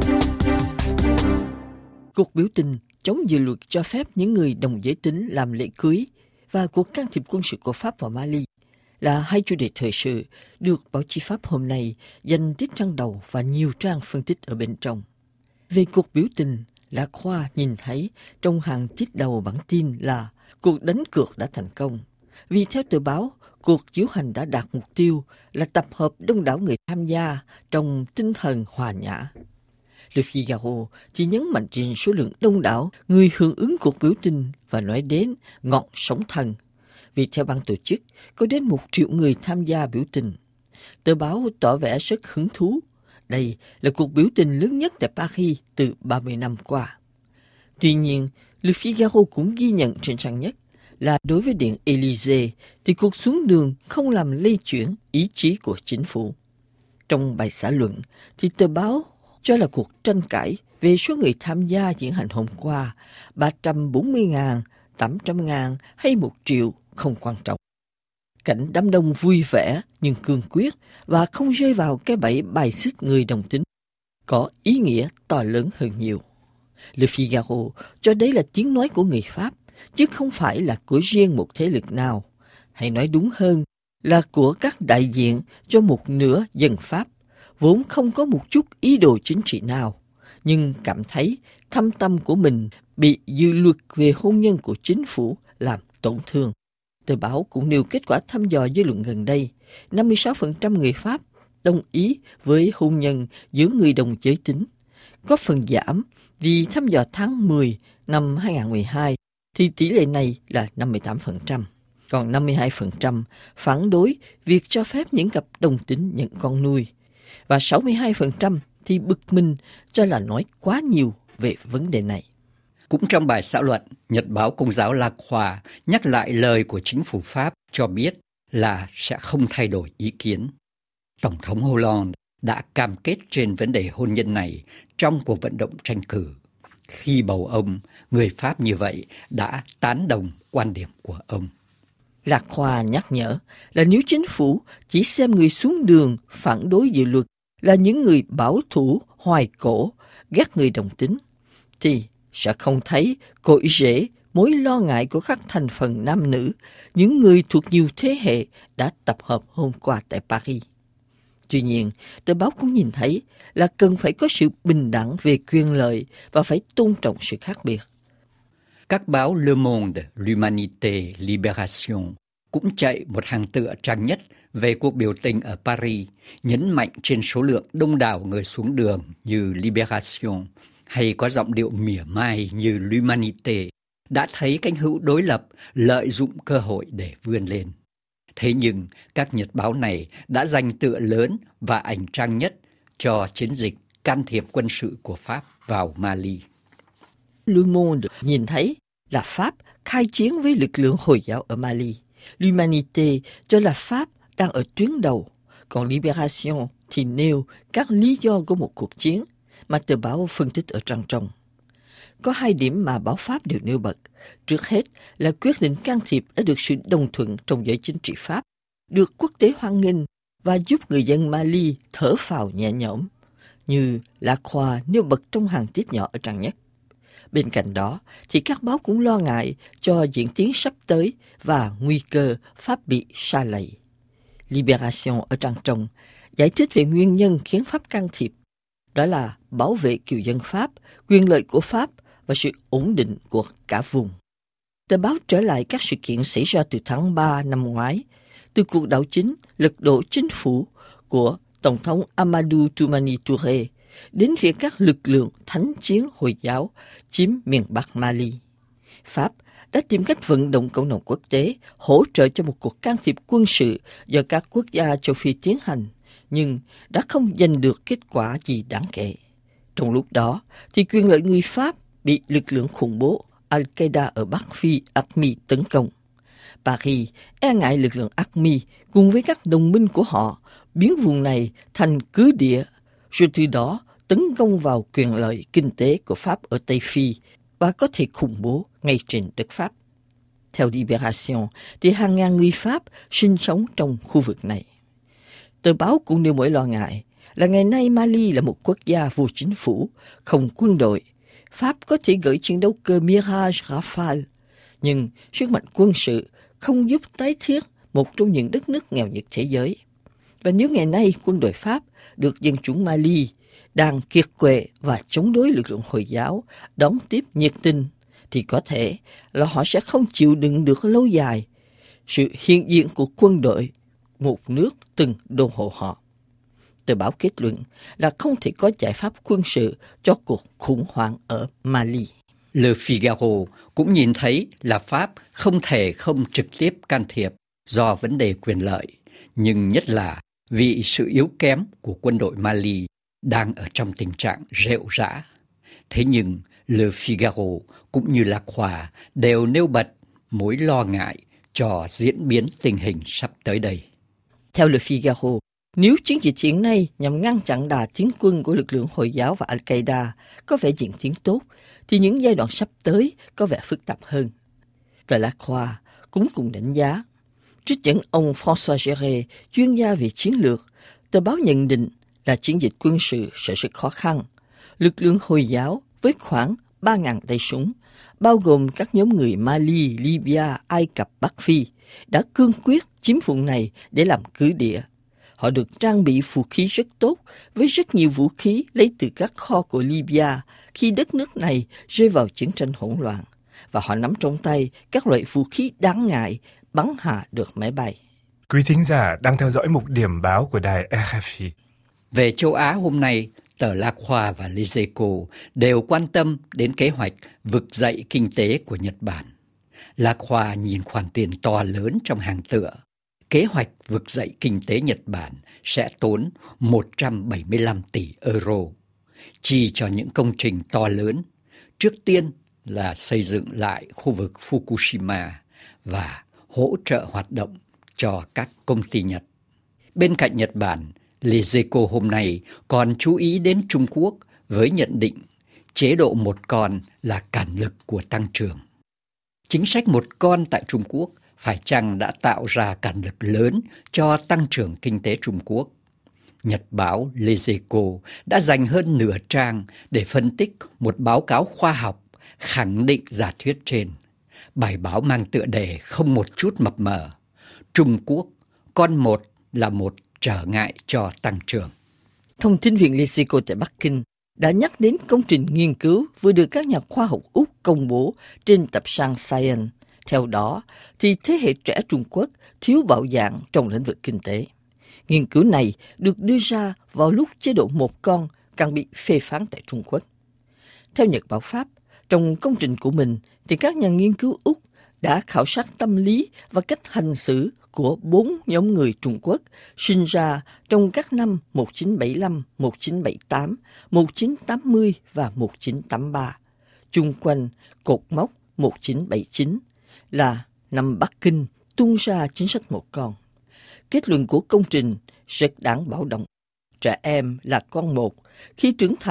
Cuộc biểu tình chống dự luật cho phép những người đồng giới tính làm lễ cưới và cuộc can thiệp quân sự của Pháp vào Mali là hai chủ đề thời sự được báo chí Pháp hôm nay dành tiết trang đầu và nhiều trang phân tích ở bên trong. Về cuộc biểu tình, La Croix nhìn thấy trong hàng tiết đầu bản tin là cuộc đánh cược đã thành công. Vì theo tờ báo, cuộc diễu hành đã đạt mục tiêu là tập hợp đông đảo người tham gia trong tinh thần hòa nhã. Le Figaro chỉ nhấn mạnh trên số lượng đông đảo người hưởng ứng cuộc biểu tình và nói đến ngọn sóng thần. Vì theo ban tổ chức, có đến một triệu người tham gia biểu tình. Tờ báo tỏ vẻ rất hứng thú. Đây là cuộc biểu tình lớn nhất tại Paris từ ba mươi năm qua. Tuy nhiên, Le Figaro cũng ghi nhận trên trang nhất là đối với Điện Élysée thì cuộc xuống đường không làm lay chuyển ý chí của chính phủ. Trong bài xã luận thì tờ báo cho là cuộc tranh cãi về số người tham gia diễn hành hôm qua ba trăm bốn mươi nghìn, tám trăm nghìn hay một triệu không quan trọng. Cảnh đám đông vui vẻ nhưng cương quyết và không rơi vào cái bẫy bài xích người đồng tính có ý nghĩa to lớn hơn nhiều. Le Figaro cho đấy là tiếng nói của người Pháp, chứ không phải là của riêng một thế lực nào, hay nói đúng hơn là của các đại diện cho một nửa dân Pháp, vốn không có một chút ý đồ chính trị nào, nhưng cảm thấy thâm tâm của mình bị dự luật về hôn nhân của chính phủ làm tổn thương. Tờ báo cũng nêu kết quả thăm dò dư luận gần đây, năm mươi sáu phần trăm người Pháp đồng ý với hôn nhân giữa người đồng giới tính, có phần giảm vì thăm dò tháng mười năm hai không một hai thì tỷ lệ này là năm mươi tám phần trăm, còn năm mươi hai phần trăm phản đối việc cho phép những cặp đồng tính nhận con nuôi, và sáu mươi hai phần trăm thì bực mình cho là nói quá nhiều về vấn đề này. Cũng trong bài xã luận, Nhật báo Công giáo La Croix nhắc lại lời của chính phủ Pháp cho biết là sẽ không thay đổi ý kiến. Tổng thống Hollande đã cam kết trên vấn đề hôn nhân này trong cuộc vận động tranh cử. Khi bầu ông, người Pháp như vậy đã tán đồng quan điểm của ông. La Croix nhắc nhở là nếu chính phủ chỉ xem người xuống đường phản đối dự luật là những người bảo thủ, hoài cổ, ghét người đồng tính, thì sẽ không thấy cội rễ mối lo ngại của các thành phần nam nữ, những người thuộc nhiều thế hệ đã tập hợp hôm qua tại Paris. Tuy nhiên, tờ báo cũng nhìn thấy là cần phải có sự bình đẳng về quyền lợi và phải tôn trọng sự khác biệt. Các báo Le Monde, L'Humanité, Libération cũng chạy một hàng tựa trang nhất về cuộc biểu tình ở Paris, nhấn mạnh trên số lượng đông đảo người xuống đường như Libération, hay có giọng điệu mỉa mai như L'Humanité, đã thấy cánh hữu đối lập lợi dụng cơ hội để vươn lên. Thế nhưng các nhật báo này đã dành tựa lớn và ảnh trang nhất cho chiến dịch can thiệp quân sự của Pháp vào Mali. Le Monde nhìn thấy là Pháp khai chiến với lực lượng Hồi giáo ở Mali. L'Humanité cho là Pháp đang ở tuyến đầu, còn Libération thì nêu các lý do của một cuộc chiến. mà tờ báo phân tích ở trang trong. Có hai điểm mà báo Pháp đều nêu bật. Trước hết là quyết định can thiệp đã được sự đồng thuận trong giới chính trị Pháp, được quốc tế hoan nghênh và giúp người dân Mali thở phào nhẹ nhõm, như La Croix nêu bật trong hàng tiết nhỏ ở trang nhất. Bên cạnh đó, thì các báo cũng lo ngại cho diễn tiến sắp tới và nguy cơ Pháp bị sa lầy. Libération ở trang trong giải thích về nguyên nhân khiến Pháp can thiệp, đó là bảo vệ kiều dân Pháp, quyền lợi của Pháp và sự ổn định của cả vùng. Tờ báo trở lại các sự kiện xảy ra từ tháng ba năm ngoái, từ cuộc đảo chính lật đổ chính phủ của Tổng thống Amadou Toumani Touré đến việc các lực lượng thánh chiến Hồi giáo chiếm miền Bắc Mali. Pháp đã tìm cách vận động cộng đồng quốc tế hỗ trợ cho một cuộc can thiệp quân sự do các quốc gia châu Phi tiến hành, nhưng đã không giành được kết quả gì đáng kể. Trong lúc đó, thì quyền lợi người Pháp bị lực lượng khủng bố Al-Qaeda ở Bắc Phi a qu em i tấn công. Paris e ngại lực lượng a qu em i cùng với các đồng minh của họ biến vùng này thành cứ địa, rồi từ đó tấn công vào quyền lợi kinh tế của Pháp ở Tây Phi và có thể khủng bố ngay trên đất Pháp. Theo Libération, thì hàng ngàn người Pháp sinh sống trong khu vực này. Tờ báo cũng nêu mối lo ngại là ngày nay Mali là một quốc gia vô chính phủ, không quân đội. Pháp có thể gửi chiến đấu cơ Mirage Rafale, nhưng sức mạnh quân sự không giúp tái thiết một trong những đất nước nghèo nhất thế giới. Và nếu ngày nay quân đội Pháp được dân chúng Mali đang kiệt quệ và chống đối lực lượng Hồi giáo đón tiếp nhiệt tình, thì có thể là họ sẽ không chịu đựng được lâu dài sự hiện diện của quân đội một nước từng đô hộ họ. Tờ báo kết luận là không thể có giải pháp quân sự cho cuộc khủng hoảng ở Mali. Le Figaro cũng nhìn thấy là Pháp không thể không trực tiếp can thiệp do vấn đề quyền lợi, nhưng nhất là vì sự yếu kém của quân đội Mali đang ở trong tình trạng rệu rã. Thế nhưng Le Figaro cũng như La Croix đều nêu bật mối lo ngại cho diễn biến tình hình sắp tới đây. Theo Le Figaro, nếu chiến dịch hiện nay nhằm ngăn chặn đà tiến quân của lực lượng Hồi giáo và Al-Qaeda có vẻ diễn tiến tốt, thì những giai đoạn sắp tới có vẻ phức tạp hơn. Tờ La Croix cũng cùng đánh giá. Trích dẫn ông François Géré, chuyên gia về chiến lược, tờ báo nhận định là chiến dịch quân sự sẽ rất khó khăn. Lực lượng Hồi giáo với khoảng ba nghìn tay súng, bao gồm các nhóm người Mali, Libya, Ai Cập, Bắc Phi, đã cương quyết chiếm vùng này để làm cứ địa. Họ được trang bị vũ khí rất tốt, với rất nhiều vũ khí lấy từ các kho của Libya khi đất nước này rơi vào chiến tranh hỗn loạn, và họ nắm trong tay các loại vũ khí đáng ngại bắn hạ được máy bay. Quý thính giả đang theo dõi mục điểm báo của đài rờ ép i. Về châu Á hôm nay, tờ La Croix và Les Echos đều quan tâm đến kế hoạch vực dậy kinh tế của Nhật Bản. La Croix nhìn khoản tiền to lớn trong hàng tựa. Kế hoạch vực dậy kinh tế Nhật Bản sẽ tốn một trăm bảy mươi lăm tỷ euro, chi cho những công trình to lớn. Trước tiên là xây dựng lại khu vực Fukushima và hỗ trợ hoạt động cho các công ty Nhật. Bên cạnh Nhật Bản, Les Echos hôm nay còn chú ý đến Trung Quốc với nhận định chế độ một con là cản lực của tăng trưởng. Chính sách một con tại Trung Quốc phải chăng đã tạo ra cản lực lớn cho tăng trưởng kinh tế Trung Quốc? Nhật báo Les Echos đã dành hơn nửa trang để phân tích một báo cáo khoa học khẳng định giả thuyết trên. Bài báo mang tựa đề không một chút mập mờ: Trung Quốc, con một là một trở ngại cho tăng trưởng. Thông tin viện Les Echos tại Bắc Kinh đã nhắc đến công trình nghiên cứu vừa được các nhà khoa học Úc công bố trên tập san Science. Theo đó, thì thế hệ trẻ Trung Quốc thiếu bạo dạn trong lĩnh vực kinh tế. Nghiên cứu này được đưa ra vào lúc chế độ một con càng bị phê phán tại Trung Quốc. Theo Nhật báo Pháp, trong công trình của mình thì các nhà nghiên cứu Úc đã khảo sát tâm lý và cách hành xử của bốn nhóm người Trung Quốc sinh ra trong các năm một nghìn chín trăm bảy mươi lăm, một nghìn chín trăm bảy mươi tám, một nghìn chín trăm tám mươi và một nghìn chín trăm tám mươi ba, chung quanh cột mốc một nghìn chín trăm bảy mươi chín là năm Bắc Kinh tung ra chính sách một con. Kết luận của công trình rất đáng báo động. Trẻ em là con một, khi trưởng thành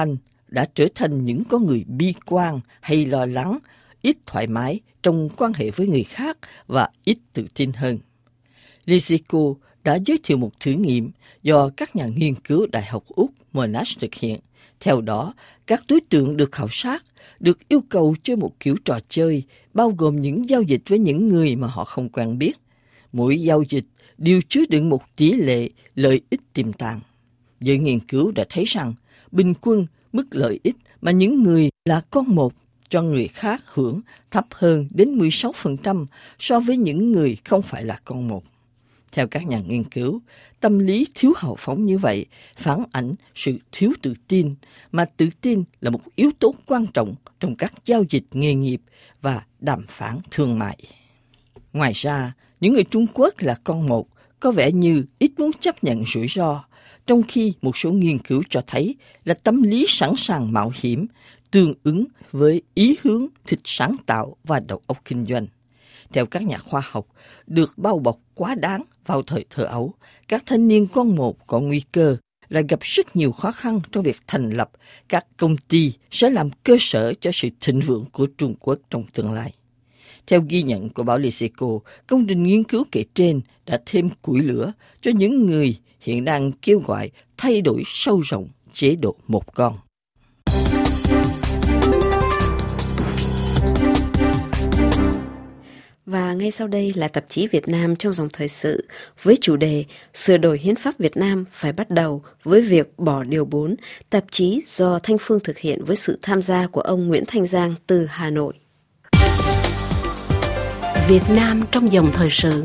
đã trở thành những con người bi quan hay lo lắng, ít thoải mái trong quan hệ với người khác và ít tự tin hơn. Lysico đã giới thiệu một thử nghiệm do các nhà nghiên cứu Đại học Úc Monash thực hiện. Theo đó, các đối tượng được khảo sát được yêu cầu chơi một kiểu trò chơi bao gồm những giao dịch với những người mà họ không quen biết. Mỗi giao dịch đều chứa đựng một tỷ lệ lợi ích tiềm tàng. Giới nghiên cứu đã thấy rằng bình quân mức lợi ích mà những người là con một cho người khác hưởng thấp hơn đến mười sáu phần trăm so với những người không phải là con một. Theo các nhà nghiên cứu, tâm lý thiếu hào phóng như vậy phản ảnh sự thiếu tự tin, mà tự tin là một yếu tố quan trọng trong các giao dịch nghề nghiệp và đàm phán thương mại. Ngoài ra, những người Trung Quốc là con một có vẻ như ít muốn chấp nhận rủi ro, trong khi một số nghiên cứu cho thấy là tâm lý sẵn sàng mạo hiểm tương ứng với ý hướng thích sáng tạo và đầu óc kinh doanh. Theo các nhà khoa học, được bao bọc quá đáng vào thời thơ ấu, các thanh niên con một có nguy cơ là gặp rất nhiều khó khăn trong việc thành lập các công ty sẽ làm cơ sở cho sự thịnh vượng của Trung Quốc trong tương lai. Theo ghi nhận của báo Lysico, công trình nghiên cứu kể trên đã thêm củi lửa cho những người hiện đang kêu gọi thay đổi sâu rộng chế độ một con. Và ngay sau đây là tạp chí Việt Nam trong dòng thời sự với chủ đề Sửa đổi hiến pháp Việt Nam phải bắt đầu với việc bỏ điều bốn, tạp chí do Thanh Phương thực hiện với sự tham gia của ông Nguyễn Thanh Giang từ Hà Nội. Việt Nam trong dòng thời sự.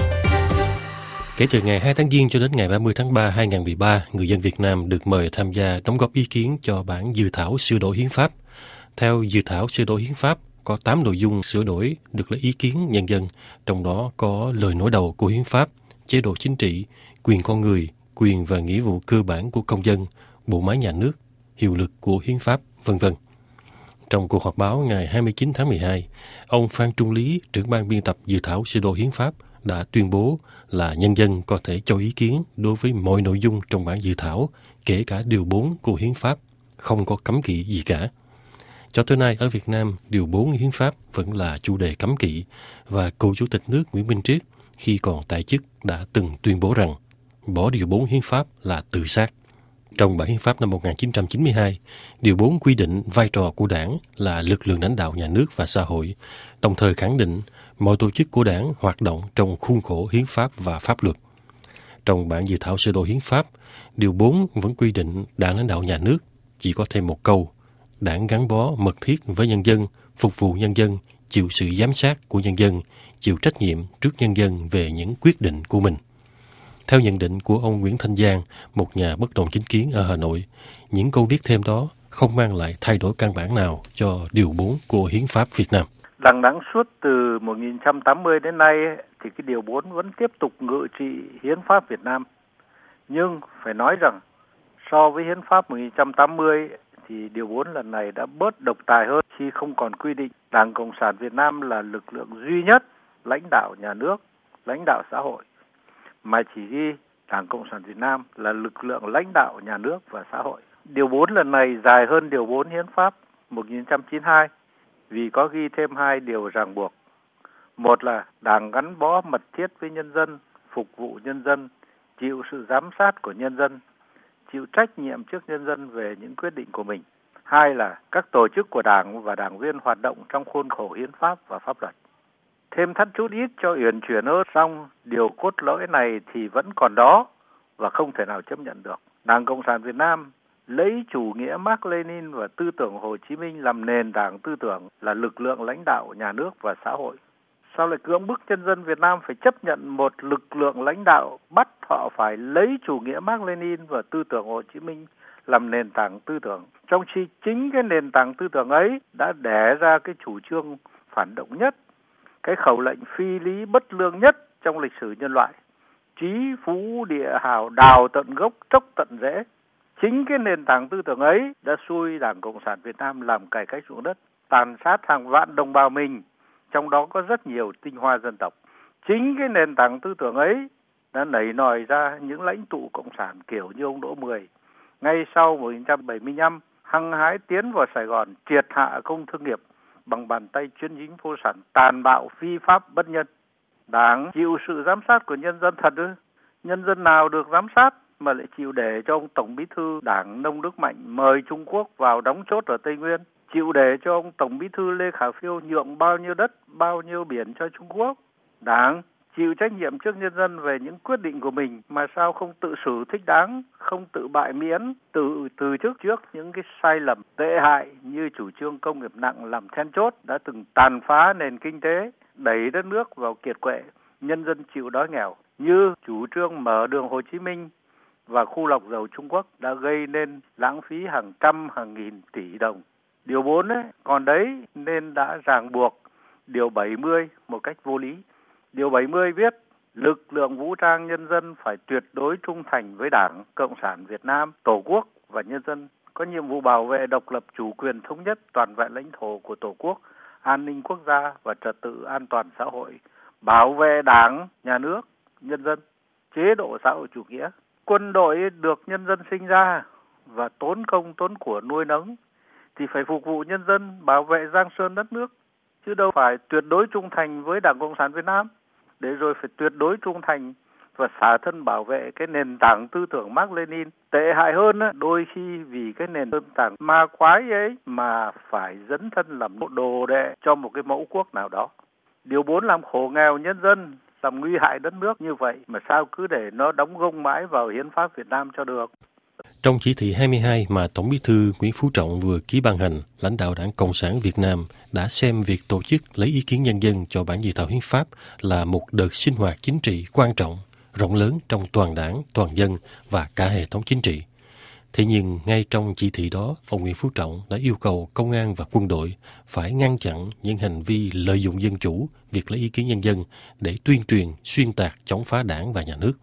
Kể từ ngày hai tháng Giêng cho đến ngày ba mươi tháng ba năm hai nghìn không trăm mười ba, người dân Việt Nam được mời tham gia đóng góp ý kiến cho bản dự thảo sửa đổi hiến pháp. Theo dự thảo sửa đổi hiến pháp, có tám nội dung sửa đổi được lấy ý kiến nhân dân, trong đó có lời nói đầu của hiến pháp, chế độ chính trị, quyền con người, quyền và nghĩa vụ cơ bản của công dân, bộ máy nhà nước, hiệu lực của hiến pháp, vân vân. Trong cuộc họp báo ngày hai mươi chín tháng mười hai, ông Phan Trung Lý, trưởng ban biên tập dự thảo sửa đổi hiến pháp, đã tuyên bố là nhân dân có thể cho ý kiến đối với mọi nội dung trong bản dự thảo, kể cả điều bốn của hiến pháp, không có cấm kỵ gì cả. Cho tới nay ở Việt Nam, điều bốn hiến pháp vẫn là chủ đề cấm kỵ, và cựu Chủ tịch nước Nguyễn Minh Triết khi còn tại chức đã từng tuyên bố rằng bỏ điều bốn hiến pháp là tự sát. Trong bản hiến pháp năm một nghìn chín trăm chín mươi hai, điều bốn quy định vai trò của đảng là lực lượng lãnh đạo nhà nước và xã hội, đồng thời khẳng định mọi tổ chức của đảng hoạt động trong khuôn khổ hiến pháp và pháp luật. Trong bản dự thảo sửa đổi hiến pháp, điều bốn vẫn quy định đảng lãnh đạo nhà nước, chỉ có thêm một câu: đảng gắn bó mật thiết với nhân dân, phục vụ nhân dân, chịu sự giám sát của nhân dân, chịu trách nhiệm trước nhân dân về những quyết định của mình. Theo nhận định của ông Nguyễn Thanh Giang, một nhà bất đồng chính kiến ở Hà Nội, những câu viết thêm đó không mang lại thay đổi căn bản nào cho điều bốn của hiến pháp Việt Nam. Đằng đẵng suốt từ một nghìn chín trăm tám mươi đến nay thì cái điều bốn vẫn tiếp tục ngự trị hiến pháp Việt Nam. Nhưng phải nói rằng so với hiến pháp một nghìn chín trăm tám mươi thì điều bốn lần này đã bớt độc tài hơn khi không còn quy định Đảng Cộng sản Việt Nam là lực lượng duy nhất lãnh đạo nhà nước, lãnh đạo xã hội, mà chỉ ghi Đảng Cộng sản Việt Nam là lực lượng lãnh đạo nhà nước và xã hội. Điều bốn lần này dài hơn điều bốn hiến pháp một nghìn chín trăm chín mươi hai vì có ghi thêm hai điều ràng buộc. Một là Đảng gắn bó mật thiết với nhân dân, phục vụ nhân dân, chịu sự giám sát của nhân dân, chịu trách nhiệm trước nhân dân về những quyết định của mình. Hai là các tổ chức của Đảng và đảng viên hoạt động trong khuôn khổ hiến pháp và pháp luật. Thêm thắt chút ít cho uyển chuyển hơn, song điều cốt lõi này thì vẫn còn đó và không thể nào chấp nhận được. Đảng Cộng sản Việt Nam lấy chủ nghĩa Mác Lênin và tư tưởng Hồ Chí Minh làm nền tảng tư tưởng, là lực lượng lãnh đạo nhà nước và xã hội. Sao lại cưỡng bức nhân dân Việt Nam phải chấp nhận một lực lượng lãnh đạo bắt họ phải lấy chủ nghĩa Mác Lênin và tư tưởng Hồ Chí Minh làm nền tảng tư tưởng, trong khi chính cái nền tảng tư tưởng ấy đã đẻ ra cái chủ trương phản động nhất, cái khẩu lệnh phi lý bất lương nhất trong lịch sử nhân loại: chí phú địa hào, đào tận gốc, trốc tận rễ. Chính cái nền tảng tư tưởng ấy đã xui Đảng Cộng sản Việt Nam làm cải cách ruộng đất, tàn sát hàng vạn đồng bào mình, trong đó có rất nhiều tinh hoa dân tộc. Chính cái nền tảng tư tưởng ấy đã nảy nòi ra những lãnh tụ cộng sản kiểu như ông Đỗ Mười ngay sau một nghìn chín trăm bảy mươi lăm hăng hái tiến vào Sài Gòn triệt hạ công thương nghiệp bằng bàn tay chuyên chính vô sản, tàn bạo, phi pháp, bất nhân. Đảng chịu sự giám sát của nhân dân thật ư? Nhân dân nào được giám sát mà lại chịu để cho ông Tổng Bí thư Đảng Nông Đức Mạnh mời Trung Quốc vào đóng chốt ở Tây Nguyên, chịu để cho ông Tổng Bí thư Lê Khả Phiêu nhượng bao nhiêu đất, bao nhiêu biển cho Trung Quốc. Đảng chịu trách nhiệm trước nhân dân về những quyết định của mình mà sao không tự xử thích đáng, không tự bại miễn, tự từ chức trước những cái sai lầm tệ hại như chủ trương công nghiệp nặng làm then chốt đã từng tàn phá nền kinh tế, đẩy đất nước vào kiệt quệ, nhân dân chịu đói nghèo, như chủ trương mở đường Hồ Chí Minh và khu lọc dầu Trung Quốc đã gây nên lãng phí hàng trăm hàng nghìn tỷ đồng. Điều bốn ấy, còn đấy nên đã ràng buộc điều bảy mươi một cách vô lý. Điều bảy mươi viết lực lượng vũ trang nhân dân phải tuyệt đối trung thành với Đảng Cộng sản Việt Nam, Tổ quốc và nhân dân, có nhiệm vụ bảo vệ độc lập chủ quyền thống nhất toàn vẹn lãnh thổ của Tổ quốc, an ninh quốc gia và trật tự an toàn xã hội, bảo vệ Đảng, nhà nước, nhân dân, chế độ xã hội chủ nghĩa. Quân đội được nhân dân sinh ra và tốn công tốn của nuôi nấng thì phải phục vụ nhân dân, bảo vệ giang sơn đất nước, chứ đâu phải tuyệt đối trung thành với Đảng Cộng sản Việt Nam, để rồi phải tuyệt đối trung thành và xả thân bảo vệ cái nền tảng tư tưởng Mác Lênin. Tệ hại hơn, đôi khi vì cái nền tảng ma quái ấy mà phải dấn thân làm đồ đệ cho một cái mẫu quốc nào đó. Điều bốn làm khổ nghèo nhân dân, làm nguy hại đất nước như vậy mà sao cứ để nó đóng gông mãi vào hiến pháp Việt Nam cho được. Trong chỉ thị hai mươi hai mà Tổng Bí thư Nguyễn Phú Trọng vừa ký ban hành, lãnh đạo Đảng Cộng sản Việt Nam đã xem việc tổ chức lấy ý kiến nhân dân cho bản dự thảo hiến pháp là một đợt sinh hoạt chính trị quan trọng, rộng lớn trong toàn đảng, toàn dân và cả hệ thống chính trị. Thế nhưng ngay trong chỉ thị đó, ông Nguyễn Phú Trọng đã yêu cầu công an và quân đội phải ngăn chặn những hành vi lợi dụng dân chủ, việc lấy ý kiến nhân dân để tuyên truyền, xuyên tạc, chống phá đảng và nhà nước.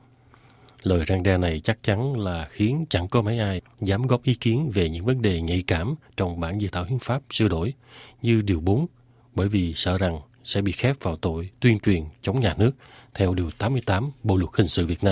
Lời răn đe này chắc chắn là khiến chẳng có mấy ai dám góp ý kiến về những vấn đề nhạy cảm trong bản dự thảo hiến pháp sửa đổi như điều bốn, bởi vì sợ rằng sẽ bị khép vào tội tuyên truyền chống nhà nước theo điều tám mươi tám Bộ luật hình sự Việt Nam.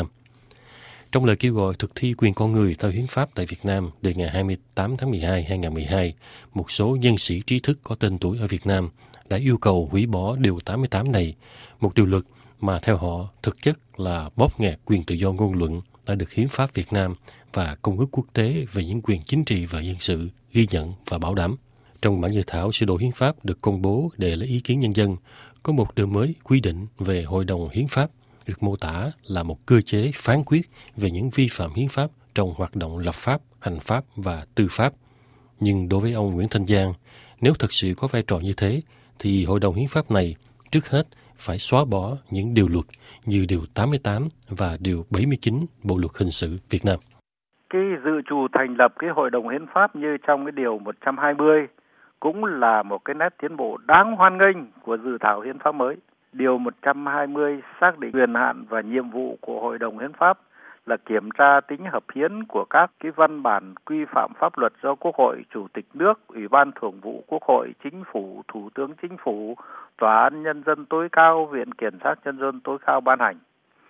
Trong lời kêu gọi thực thi quyền con người theo hiến pháp tại Việt Nam từ ngày hai mươi tám tháng mười hai năm hai nghìn không trăm mười hai, một số nhân sĩ trí thức có tên tuổi ở Việt Nam đã yêu cầu hủy bỏ điều tám mươi tám này, một điều luật mà theo họ thực chất là bóp nghẹt quyền tự do ngôn luận đã được hiến pháp Việt Nam và Công ước Quốc tế về những quyền chính trị và dân sự ghi nhận và bảo đảm. Trong bản dự thảo sửa đổi hiến pháp được công bố để lấy ý kiến nhân dân, có một điều mới quy định về Hội đồng Hiến pháp, được mô tả là một cơ chế phán quyết về những vi phạm hiến pháp trong hoạt động lập pháp, hành pháp và tư pháp. Nhưng đối với ông Nguyễn Thanh Giang, nếu thực sự có vai trò như thế, thì Hội đồng Hiến pháp này trước hết phải xóa bỏ những điều luật như điều tám mươi tám và điều bảy mươi chín Bộ luật hình sự Việt Nam. Cái dự trù thành lập cái Hội đồng Hiến pháp như trong cái điều một trăm hai mươi cũng là một cái nét tiến bộ đáng hoan nghênh của dự thảo hiến pháp mới. Điều một trăm hai mươi xác định quyền hạn và nhiệm vụ của Hội đồng Hiến pháp là kiểm tra tính hợp hiến của các cái văn bản quy phạm pháp luật do Quốc hội, Chủ tịch nước, Ủy ban Thường vụ Quốc hội, Chính phủ, Thủ tướng Chính phủ, Tòa án Nhân dân tối cao, Viện Kiểm sát Nhân dân tối cao ban hành.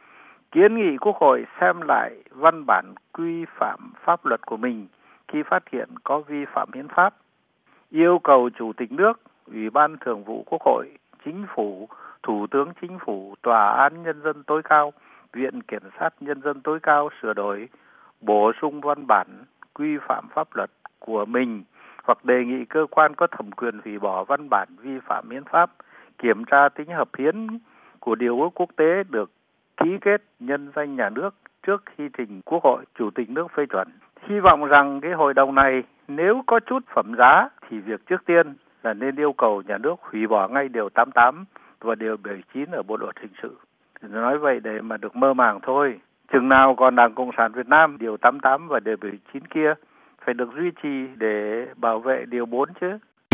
Kiến nghị Quốc hội xem lại văn bản quy phạm pháp luật của mình khi phát hiện có vi phạm hiến pháp. Yêu cầu Chủ tịch nước, Ủy ban Thường vụ Quốc hội, Chính phủ, Thủ tướng Chính phủ, Tòa án Nhân dân tối cao, Viện Kiểm sát Nhân dân tối cao sửa đổi, bổ sung văn bản quy phạm pháp luật của mình hoặc đề nghị cơ quan có thẩm quyền hủy bỏ văn bản vi phạm hiến pháp, kiểm tra tính hợp hiến của điều ước quốc tế được ký kết nhân danh nhà nước trước khi trình Quốc hội, Chủ tịch nước phê chuẩn. Hy vọng rằng cái hội đồng này nếu có chút phẩm giá thì việc trước tiên là nên yêu cầu nhà nước hủy bỏ ngay điều tám mươi tám và điều bảy mươi chín ở Bộ luật hình sự. Nói vậy để mà được mơ màng thôi. Chừng nào còn Đảng Cộng sản Việt Nam, điều tám mươi tám và điều bảy mươi chín kia phải được duy trì để bảo vệ điều bốn chứ.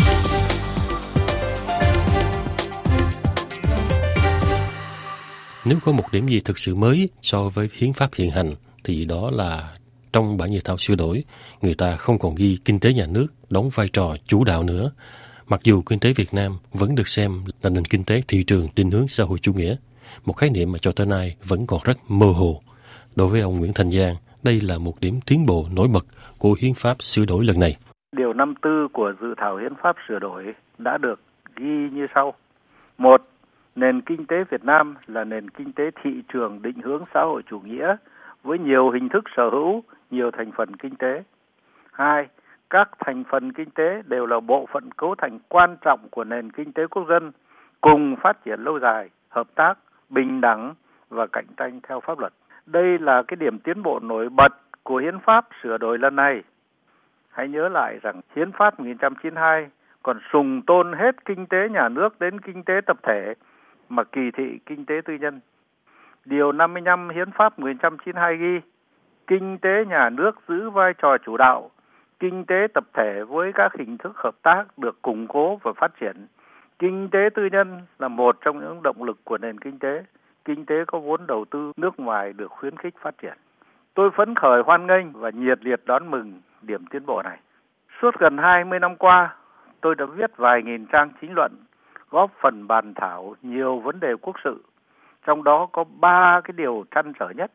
Nếu có một điểm gì thực sự mới so với hiến pháp hiện hành thì đó là trong bản dự thảo sửa đổi, người ta không còn ghi kinh tế nhà nước đóng vai trò chủ đạo nữa, mặc dù kinh tế Việt Nam vẫn được xem là nền kinh tế thị trường định hướng xã hội chủ nghĩa, một khái niệm mà cho tới nay vẫn còn rất mơ hồ. Đối với ông Nguyễn Thanh Giang, đây là một điểm tiến bộ nổi bật của hiến pháp sửa đổi lần này. Điều năm tư của dự thảo hiến pháp sửa đổi đã được ghi như sau. Một, nền kinh tế Việt Nam là nền kinh tế thị trường định hướng xã hội chủ nghĩa với nhiều hình thức sở hữu, nhiều thành phần kinh tế. Hai, các thành phần kinh tế đều là bộ phận cấu thành quan trọng của nền kinh tế quốc dân, cùng phát triển lâu dài, hợp tác, bình đẳng và cạnh tranh theo pháp luật. Đây là cái điểm tiến bộ nổi bật của hiến pháp sửa đổi lần này. Hãy nhớ lại rằng hiến pháp một nghìn chín trăm chín mươi hai còn sùng tôn hết kinh tế nhà nước đến kinh tế tập thể mà kỳ thị kinh tế tư nhân. Điều năm mươi lăm hiến pháp một nghìn chín trăm chín mươi hai ghi, kinh tế nhà nước giữ vai trò chủ đạo, kinh tế tập thể với các hình thức hợp tác được củng cố và phát triển. Kinh tế tư nhân là một trong những động lực của nền kinh tế. Kinh tế có vốn đầu tư nước ngoài được khuyến khích phát triển. Tôi phấn khởi hoan nghênh và nhiệt liệt đón mừng điểm tiến bộ này. Suốt gần hai mươi năm qua, tôi đã viết vài nghìn trang chính luận, góp phần bàn thảo nhiều vấn đề quốc sự. Trong đó có ba cái điều trăn trở nhất.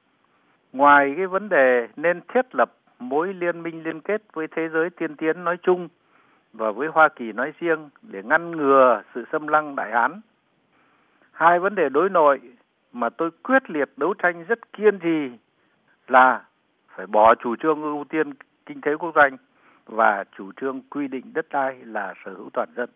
Ngoài cái vấn đề nên thiết lập mối liên minh liên kết với thế giới tiên tiến nói chung và với Hoa Kỳ nói riêng để ngăn ngừa sự xâm lăng Đại Hán. Hai vấn đề đối nội mà tôi quyết liệt đấu tranh rất kiên trì là phải bỏ chủ trương ưu tiên kinh tế quốc doanh và chủ trương quy định đất đai là sở hữu toàn dân.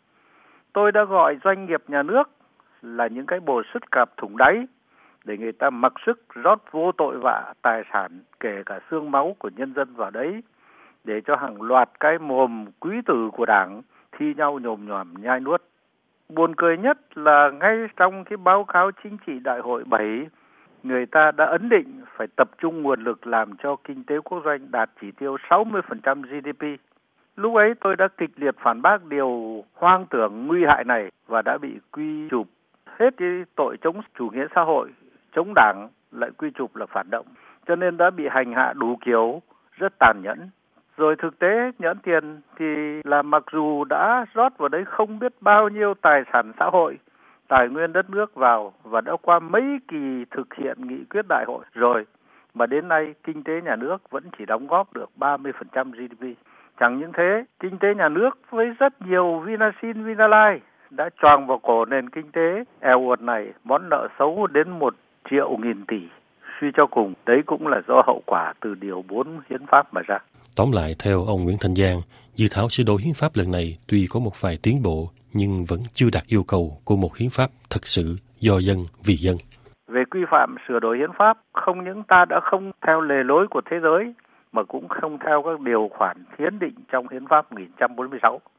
Tôi đã gọi doanh nghiệp nhà nước là những cái bồ sứt cạp thủng đáy để người ta mặc sức rót vô tội vạ tài sản kể cả xương máu của nhân dân vào đấy, để cho hàng loạt cái mồm quý tử của Đảng thi nhau nhồm nhòm nhai nuốt. Buồn cười nhất là ngay trong cái báo cáo chính trị đại hội bảy, người ta đã ấn định phải tập trung nguồn lực làm cho kinh tế quốc doanh đạt chỉ tiêu sáu mươi phần trăm giê đê pê. Lúc ấy tôi đã kịch liệt phản bác điều hoang tưởng nguy hại này và đã bị quy chụp hết cái tội chống chủ nghĩa xã hội, chống Đảng lại quy chụp là phản động. Cho nên đã bị hành hạ đủ kiểu, rất tàn nhẫn. Rồi thực tế nhẫn tiền thì là mặc dù đã rót vào đấy không biết bao nhiêu tài sản xã hội, tài nguyên đất nước vào và đã qua mấy kỳ thực hiện nghị quyết đại hội rồi, mà đến nay kinh tế nhà nước vẫn chỉ đóng góp được ba mươi phần trăm giê đê pê. Chẳng những thế, kinh tế nhà nước với rất nhiều Vinasin, Vinalines đã choàng vào cổ nền kinh tế eo uột này món nợ xấu đến một triệu nghìn tỷ. Suy cho cùng, đấy cũng là do hậu quả từ điều bốn hiến pháp mà ra. Tóm lại, theo ông Nguyễn Thanh Giang, dự thảo sửa đổi hiến pháp lần này tuy có một vài tiến bộ nhưng vẫn chưa đạt yêu cầu của một hiến pháp thực sự do dân vì dân. Về quy phạm sửa đổi hiến pháp, không những ta đã không theo lề lối của thế giới mà cũng không theo các điều khoản hiến định trong hiến pháp một nghìn chín trăm bốn mươi sáu.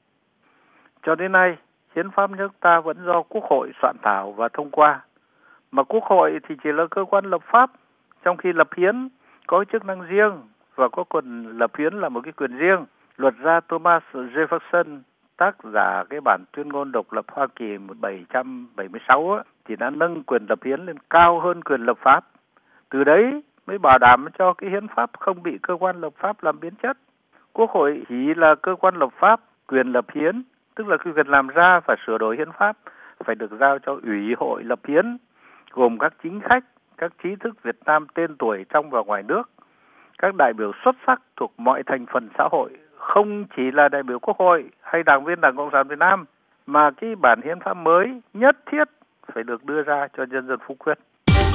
Cho đến nay, hiến pháp nước ta vẫn do Quốc hội soạn thảo và thông qua, mà Quốc hội thì chỉ là cơ quan lập pháp, trong khi lập hiến có chức năng riêng và có quyền lập hiến là một cái quyền riêng. Luật gia Thomas Jefferson, tác giả cái bản tuyên ngôn độc lập Hoa Kỳ một nghìn bảy trăm bảy mươi sáu á, thì đã nâng quyền lập hiến lên cao hơn quyền lập pháp. Từ đấy mới bảo đảm cho cái hiến pháp không bị cơ quan lập pháp làm biến chất. Quốc hội chỉ là cơ quan lập pháp, quyền lập hiến, tức là cái quyền làm ra và sửa đổi hiến pháp phải được giao cho Ủy hội lập hiến, gồm các chính khách, các trí thức Việt Nam tên tuổi trong và ngoài nước, các đại biểu xuất sắc thuộc mọi thành phần xã hội, không chỉ là đại biểu Quốc hội hay đảng viên Đảng Cộng sản Việt Nam, mà cái bản hiến pháp mới nhất thiết phải được đưa ra cho nhân dân phúc quyết.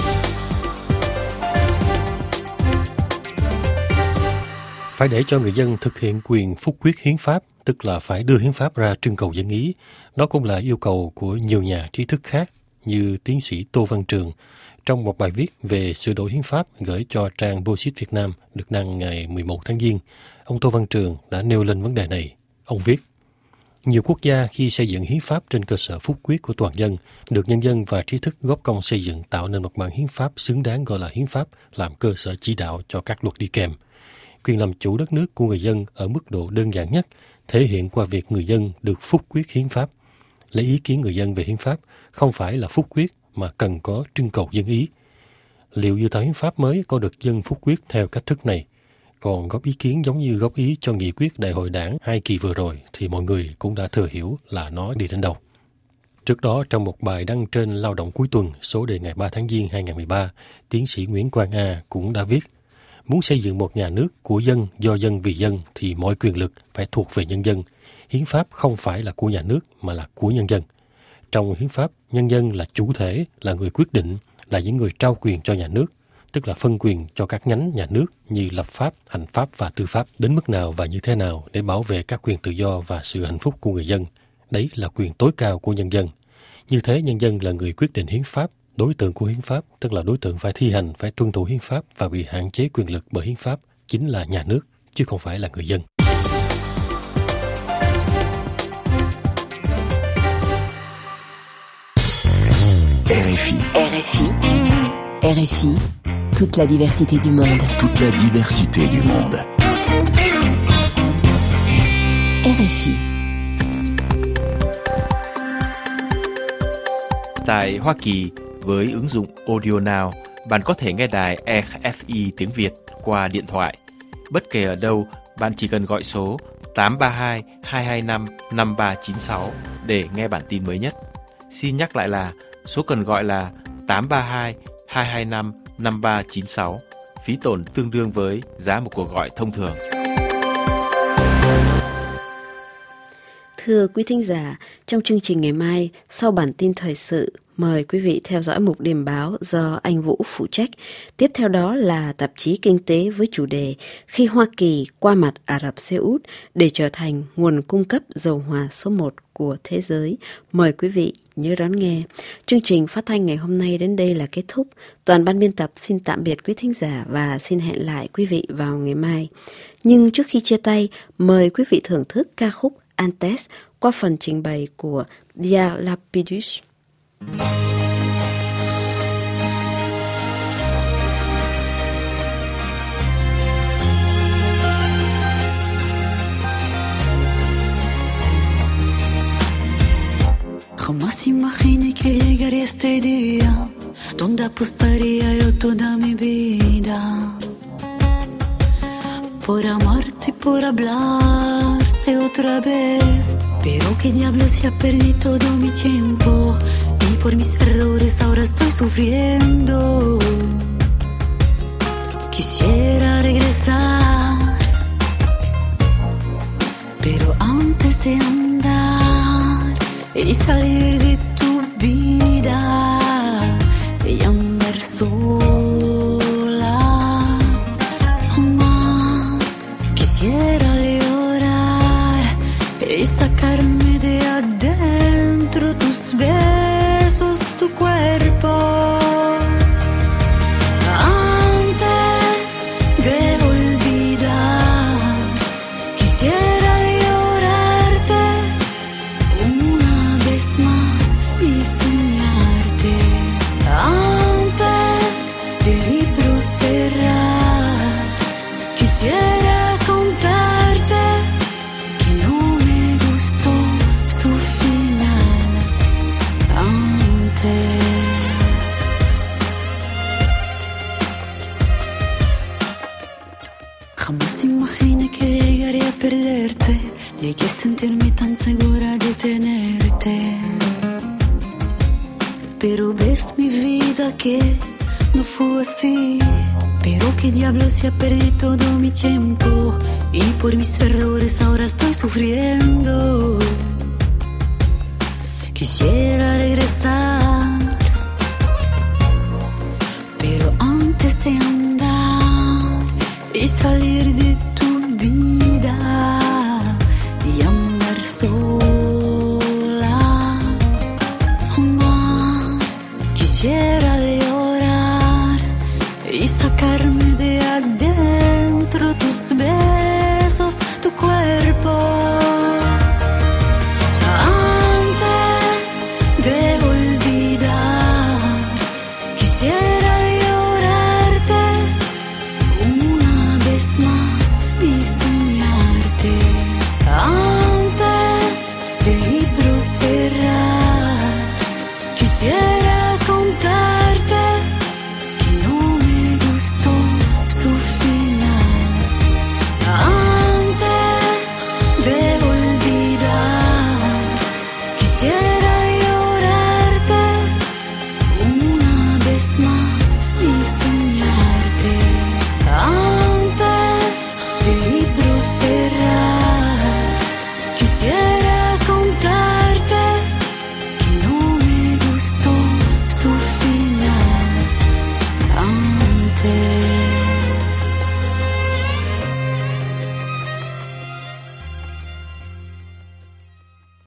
Phải để cho người dân thực hiện quyền phúc quyết hiến pháp, tức là phải đưa hiến pháp ra trưng cầu dân ý. Đó cũng là yêu cầu của nhiều nhà trí thức khác như tiến sĩ Tô Văn Trường trong một bài viết về sửa đổi hiến pháp gửi cho trang Bosit Việt Nam được đăng ngày mười một tháng Giêng. Ông Tô Văn Trường đã nêu lên vấn đề này. Ông viết: nhiều quốc gia khi xây dựng hiến pháp trên cơ sở phúc quyết của toàn dân, được nhân dân và trí thức góp công xây dựng tạo nên một bản hiến pháp xứng đáng gọi là hiến pháp làm cơ sở chỉ đạo cho các luật đi kèm. Quyền làm chủ đất nước của người dân ở mức độ đơn giản nhất thể hiện qua việc người dân được phúc quyết hiến pháp. Lấy ý kiến người dân về hiến pháp không phải là phúc quyết mà cần có trưng cầu dân ý. Liệu dự thảo hiến pháp mới có được dân phúc quyết theo cách thức này? Còn góp ý kiến giống như góp ý cho nghị quyết đại hội đảng hai kỳ vừa rồi thì mọi người cũng đã thừa hiểu là nó đi đến đâu. Trước đó, trong một bài đăng trên Lao động cuối tuần số đề ngày ba tháng Giêng hai nghìn không trăm mười ba, tiến sĩ Nguyễn Quang A cũng đã viết: Muốn xây dựng một nhà nước của dân, do dân, vì dân thì mọi quyền lực phải thuộc về nhân dân. Hiến pháp không phải là của nhà nước mà là của nhân dân. Trong hiến pháp, nhân dân là chủ thể, là người quyết định, là những người trao quyền cho nhà nước, tức là phân quyền cho các nhánh nhà nước như lập pháp, hành pháp và tư pháp. Đến mức nào và như thế nào để bảo vệ các quyền tự do và sự hạnh phúc của người dân. Đấy là quyền tối cao của nhân dân. Như thế nhân dân là người quyết định hiến pháp, đối tượng của hiến pháp, tức là đối tượng phải thi hành, phải tuân thủ hiến pháp và bị hạn chế quyền lực bởi hiến pháp, chính là nhà nước, chứ không phải là người dân. R F I. R F I. R F I. Toute la diversité du monde. Toute la diversité du monde. R F I. Tại Hoa Kỳ, với ứng dụng Audio Now, bạn có thể nghe đài R F I tiếng Việt qua điện thoại. Bất kể ở đâu, bạn chỉ cần gọi số tám ba hai hai hai năm năm ba chín sáu để nghe bản tin mới nhất. Xin nhắc lại là số cần gọi là tám ba hai hai hai năm năm ba chín sáu, phí tổn tương đương với giá một cuộc gọi thông thường. Thưa quý thính giả, trong chương trình ngày mai, sau bản tin thời sự, mời quý vị theo dõi mục điểm báo do anh Vũ phụ trách. Tiếp theo đó là tạp chí Kinh tế với chủ đề Khi Hoa Kỳ qua mặt Ả Rập Xê Út để trở thành nguồn cung cấp dầu hỏa số một của thế giới. Mời quý vị nhớ đón nghe. Chương trình phát thanh ngày hôm nay đến đây là kết thúc. Toàn ban biên tập xin tạm biệt quý thính giả và xin hẹn lại quý vị vào ngày mai. Nhưng trước khi chia tay, mời quý vị thưởng thức ca khúc Antes qua phần trình bày của Dia Lapidus. Jamás imaginé que llegaría este día donde apostaría yo toda mi vida por amarte y por hablarte otra vez. Pero que diablos se ha perdido todo mi tiempo y por mis errores ahora estoy sufriendo. Quisiera regresar, pero antes de andar y salir de tu vida y andar sola, mamá, quisiera llorar y sacarme de adentro tus besos, tu cuerpo. Antes de olvidar, quisiera llorarte una vez más y soñarte. Antes del libro cerrar, quisiera contarte que no me gustó su final. Antes. Jamás imaginé que llegaría a perderte, llegué a sentirme tan segura de tenerte. Pero ves mi vida que no fue así. Pero qué diablos se ha perdido todo mi tiempo y por mis errores ahora estoy sufriendo. Quisiera regresar